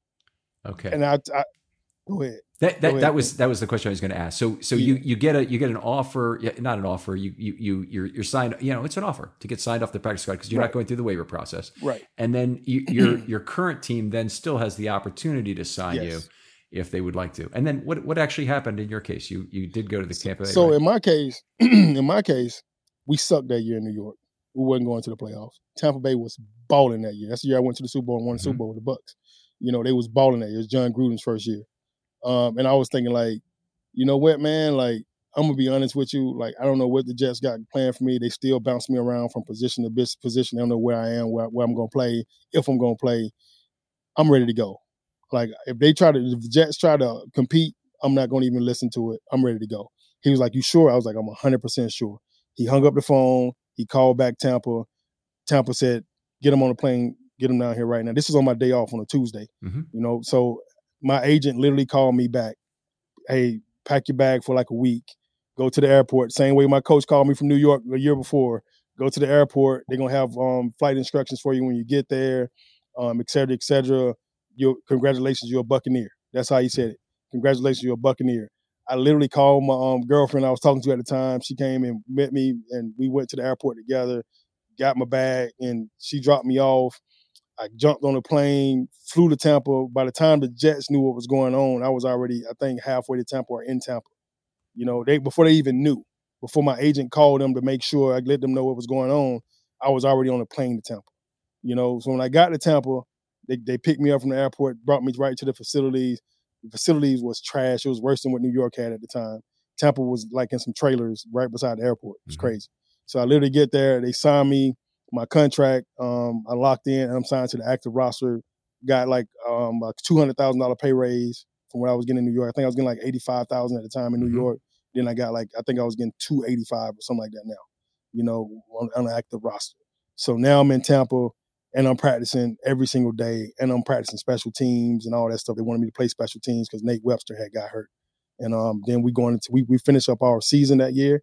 Okay. And I, I go ahead. That that, that was that was the question I was going to ask. So so yeah. you you get a you get an offer, not an offer. You you you you're, you're signed. You know, it's an offer to get signed off the practice squad because you're right. not going through the waiver process, right? And then you, your your current team then still has the opportunity to sign yes. you if they would like to. And then what what actually happened in your case? You you did go to the Tampa. So right? in my case, in my case, we sucked that year in New York. We wasn't going to the playoffs. Tampa Bay was balling that year. That's the year I went to the Super Bowl and won the mm-hmm. Super Bowl with the Bucks. You know, they was balling that year. It was John Gruden's first year. Um, and I was thinking, like, you know what, man? Like, I'm going to be honest with you. Like, I don't know what the Jets got planned for me. They still bounce me around from position to position. They don't know where I am, where, where I'm going to play, if I'm going to play. I'm ready to go. Like, if they try to, if the Jets try to compete, I'm not going to even listen to it. I'm ready to go. He was like, you sure? I was like, I'm one hundred percent sure. He hung up the phone. He called back Tampa. Tampa said, get him on the plane, get him down here right now. This is on my day off on a Tuesday. Mm-hmm. You know, so my agent literally called me back. Hey, pack your bag for like a week. Go to the airport. Same way my coach called me from New York the year before. Go to the airport. They're going to have um, flight instructions for you when you get there, um, et cetera, et cetera. You're, congratulations, you're a Buccaneer. That's how he said it. Congratulations, you're a Buccaneer. I literally called my um, girlfriend I was talking to at the time. She came and met me, and we went to the airport together, got my bag, and she dropped me off. I jumped on a plane, flew to Tampa. By the time the Jets knew what was going on, I was already, I think, halfway to Tampa or in Tampa. You know, they before they even knew, before my agent called them to make sure I let them know what was going on, I was already on a plane to Tampa. You know, so when I got to Tampa, they, they picked me up from the airport, brought me right to the facilities. The facilities was trash. It was worse than what New York had at the time. Tampa was like in some trailers right beside the airport. It was mm-hmm. crazy. So I literally get there. They signed me. My contract, um, I locked in, and I'm signed to the active roster. Got like um, a two hundred thousand dollars pay raise from what I was getting in New York. I think I was getting like eighty-five thousand dollars at the time in New mm-hmm. York. Then I got like, I think I was getting two hundred eighty-five or something like that now, you know, on, on the active roster. So now I'm in Tampa, and I'm practicing every single day, and I'm practicing special teams and all that stuff. They wanted me to play special teams because Nate Webster had got hurt. And um, then we going into, we, we finished up our season that year.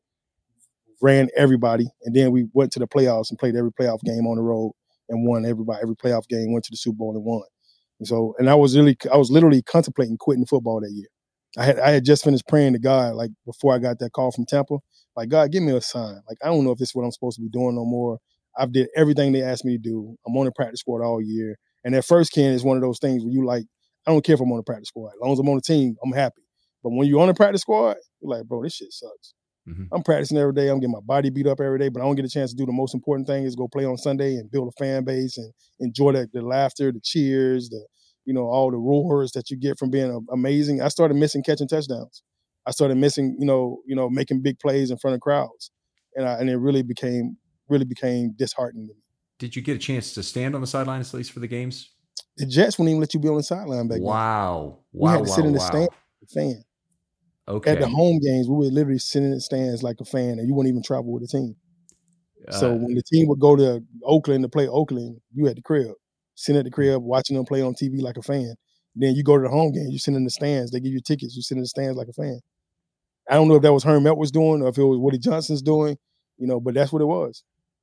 Ran everybody, and then we went to the playoffs and played every playoff game on the road and won everybody. Every playoff game, went to the Super Bowl and won. And so, and I was really, I was literally contemplating quitting football that year. I had, I had just finished praying to God, like before I got that call from Tampa, like, God, give me a sign. Like, I don't know if this is what I'm supposed to be doing no more. I've did everything they asked me to do. I'm on the practice squad all year. And at first, Ken, is one of those things where you like, I don't care if I'm on the practice squad. As long as I'm on the team, I'm happy. But when you're on the practice squad, you're like, bro, this shit sucks. Mm-hmm. I'm practicing every day. I'm getting my body beat up every day, but I don't get a chance to do the most important thing is go play on Sunday and build a fan base and enjoy the, the laughter, the cheers, the, you know, all the roars that you get from being amazing. I started missing catching touchdowns. I started missing, you know, you know, making big plays in front of crowds. And I, and it really became, really became disheartening to me. Did you get a chance to stand on the sidelines at least for the games? The Jets wouldn't even let you be on the sideline back then. Wow. We wow, had to wow, sit in the wow. stand with a fan. Okay. At the home games, we would literally sit in the stands like a fan, and you wouldn't even travel with the team. Uh, so when the team would go to Oakland to play Oakland, you at the crib, sitting at the crib, watching them play on T V like a fan. Then you go to the home game, you sit in the stands. They give you tickets, you sit in the stands like a fan. I don't know if that was Herm Edwards doing or if it was Woody Johnson's doing, you know, but that's what it was.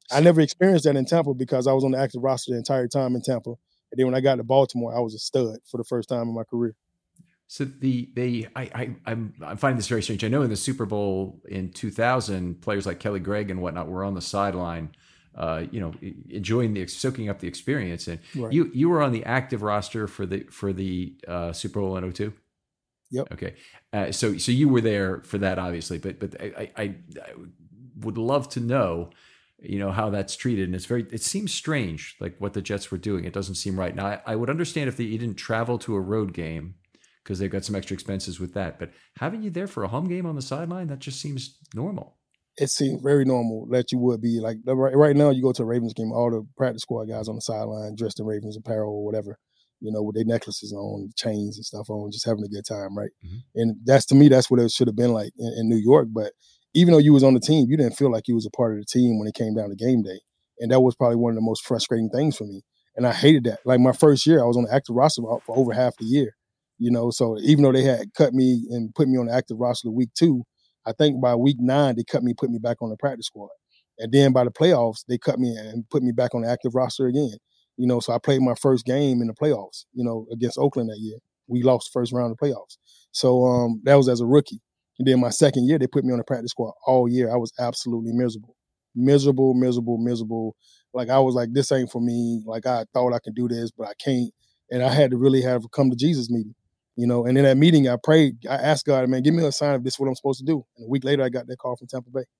I never experienced that in Tampa because I was on the active roster the entire time in Tampa. And then when I got to Baltimore, I was a stud for the first time in my career. So the they I, I I'm I'm finding this very strange. I know in the Super Bowl in two thousand, players like Kelly Gregg and whatnot were on the sideline, uh, you know, enjoying the soaking up the experience. And right. you you were on the active roster for the for the uh, Super Bowl in oh two. Yep. Okay. Uh, so so you were there for that, obviously, but but I, I I would love to know, you know, how that's treated. And it's very, it seems strange, like what the Jets were doing. It doesn't seem right. Now, I, I would understand if they, you didn't travel to a road game because they've got some extra expenses with that. But having you there for a home game on the sideline, that just seems normal. It seems very normal that you would be. Like right, right now, you go to a Ravens game, all the practice squad guys on the sideline dressed in Ravens apparel or whatever, you know, with their necklaces on, chains and stuff on, just having a good time, right? Mm-hmm. And that's, to me, that's what it should have been like in, in New York. But even though you was on the team, you didn't feel like you was a part of the team when it came down to game day. And that was probably one of the most frustrating things for me. And I hated that. Like my first year, I was on the active roster for over half the year, you know, so even though they had cut me and put me on the active roster week two, I think by week nine, they cut me, put me back on the practice squad. And then by the playoffs, they cut me and put me back on the active roster again. You know, so I played my first game in the playoffs, you know, against Oakland that year. We lost the first round of the playoffs. So um, that was as a rookie. And then my second year, they put me on the practice squad all year. I was absolutely miserable. Miserable, miserable, miserable. Like, I was like, this ain't for me. Like, I thought I could do this, but I can't. And I had to really have a come to Jesus meeting, you know. And in that meeting, I prayed. I asked God, man, give me a sign if this is what I'm supposed to do. And a week later, I got that call from Tampa Bay.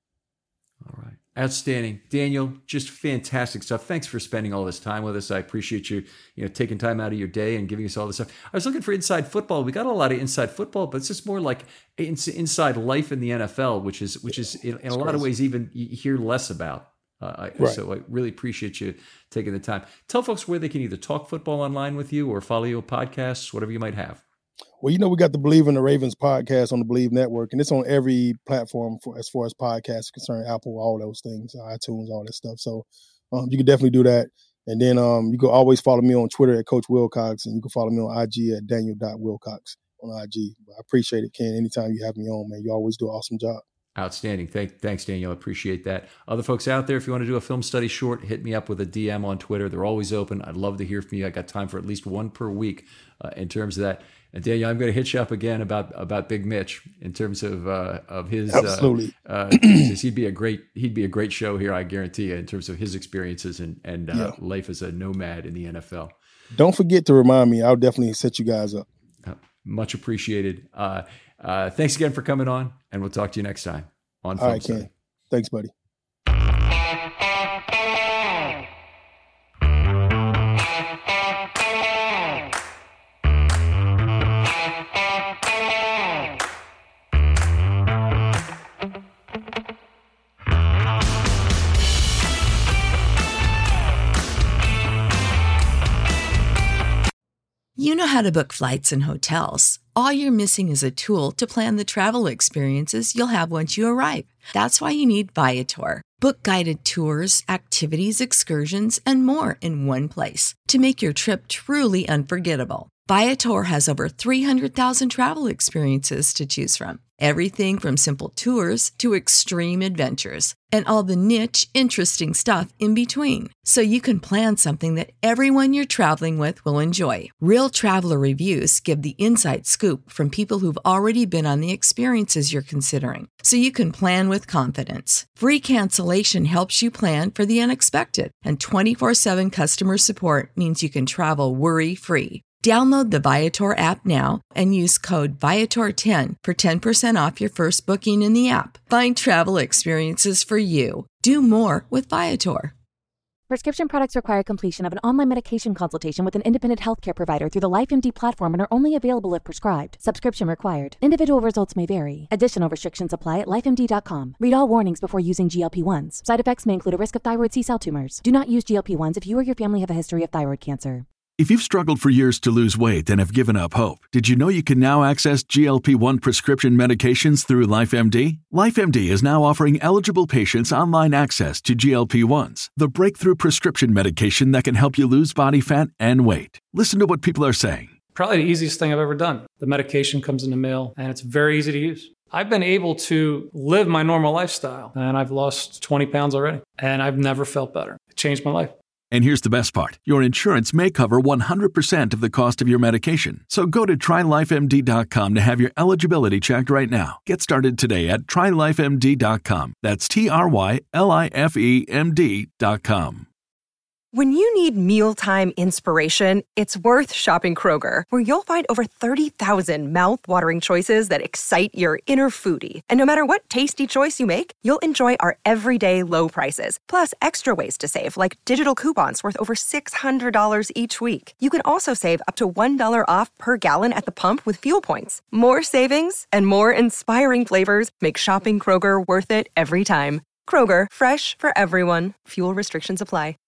All right. Outstanding. Daniel, just fantastic stuff. Thanks for spending all this time with us. I appreciate you, you know, taking time out of your day and giving us all this stuff. I was looking for inside football. We got a lot of inside football, but it's just more like inside life in the N F L, which is, which is in, in a lot of ways even you hear less about. Uh, right. So I really appreciate you taking the time. Tell folks where they can either talk football online with you or follow you on podcasts, whatever you might have. Well, you know, we got the Believe in the Ravens podcast on the Believe Network, and it's on every platform for as far as podcasts concerned, Apple, all those things, iTunes, all that stuff. So um, you can definitely do that. And then um, you can always follow me on Twitter at Coach Wilcox, and you can follow me on I G at Daniel dot Wilcox on I G. I appreciate it, Ken. Anytime you have me on, man, you always do an awesome job. Outstanding. Thank, thanks, Daniel. I appreciate that. Other folks out there, if you want to do a film study short, hit me up with a D M on Twitter. They're always open. I'd love to hear from you. I got time for at least one per week uh, in terms of that. And Daniel, I'm going to hit you up again about about Big Mitch in terms of uh, of his. Absolutely. Uh, uh, he'd be a great he'd be a great show here, I guarantee you, in terms of his experiences and and uh, yeah. life as a nomad in the N F L. Don't forget to remind me. I'll definitely set you guys up. Uh, much appreciated. Uh, uh, thanks again for coming on, and we'll talk to you next time on Film All right, Study. Ken. Thanks, buddy. You know how to book flights and hotels. All you're missing is a tool to plan the travel experiences you'll have once you arrive. That's why you need Viator. Book guided tours, activities, excursions, and more in one place to make your trip truly unforgettable. Viator has over three hundred thousand travel experiences to choose from. Everything from simple tours to extreme adventures and all the niche, interesting stuff in between. So you can plan something that everyone you're traveling with will enjoy. Real traveler reviews give the inside scoop from people who've already been on the experiences you're considering. So you can plan with confidence. Free cancellation helps you plan for the unexpected. And twenty-four seven customer support means you can travel worry-free. Download the Viator app now and use code Viator ten for ten percent off your first booking in the app. Find travel experiences for you. Do more with Viator. Prescription products require completion of an online medication consultation with an independent healthcare provider through the LifeMD platform and are only available if prescribed. Subscription required. Individual results may vary. Additional restrictions apply at life M D dot com. Read all warnings before using G L P ones. Side effects may include a risk of thyroid C-cell tumors. Do not use G L P ones if you or your family have a history of thyroid cancer. If you've struggled for years to lose weight and have given up hope, did you know you can now access G L P one prescription medications through LifeMD? LifeMD is now offering eligible patients online access to G L P ones, the breakthrough prescription medication that can help you lose body fat and weight. Listen to what people are saying. Probably the easiest thing I've ever done. The medication comes in the mail, and it's very easy to use. I've been able to live my normal lifestyle, and I've lost twenty pounds already, and I've never felt better. It changed my life. And here's the best part. Your insurance may cover one hundred percent of the cost of your medication. So go to try life M D dot com to have your eligibility checked right now. Get started today at try life M D dot com. That's T R Y L I F E M D dot com. When you need mealtime inspiration, it's worth shopping Kroger, where you'll find over thirty thousand mouth-watering choices that excite your inner foodie. And no matter what tasty choice you make, you'll enjoy our everyday low prices, plus extra ways to save, like digital coupons worth over six hundred dollars each week. You can also save up to one dollar off per gallon at the pump with fuel points. More savings and more inspiring flavors make shopping Kroger worth it every time. Kroger, fresh for everyone. Fuel restrictions apply.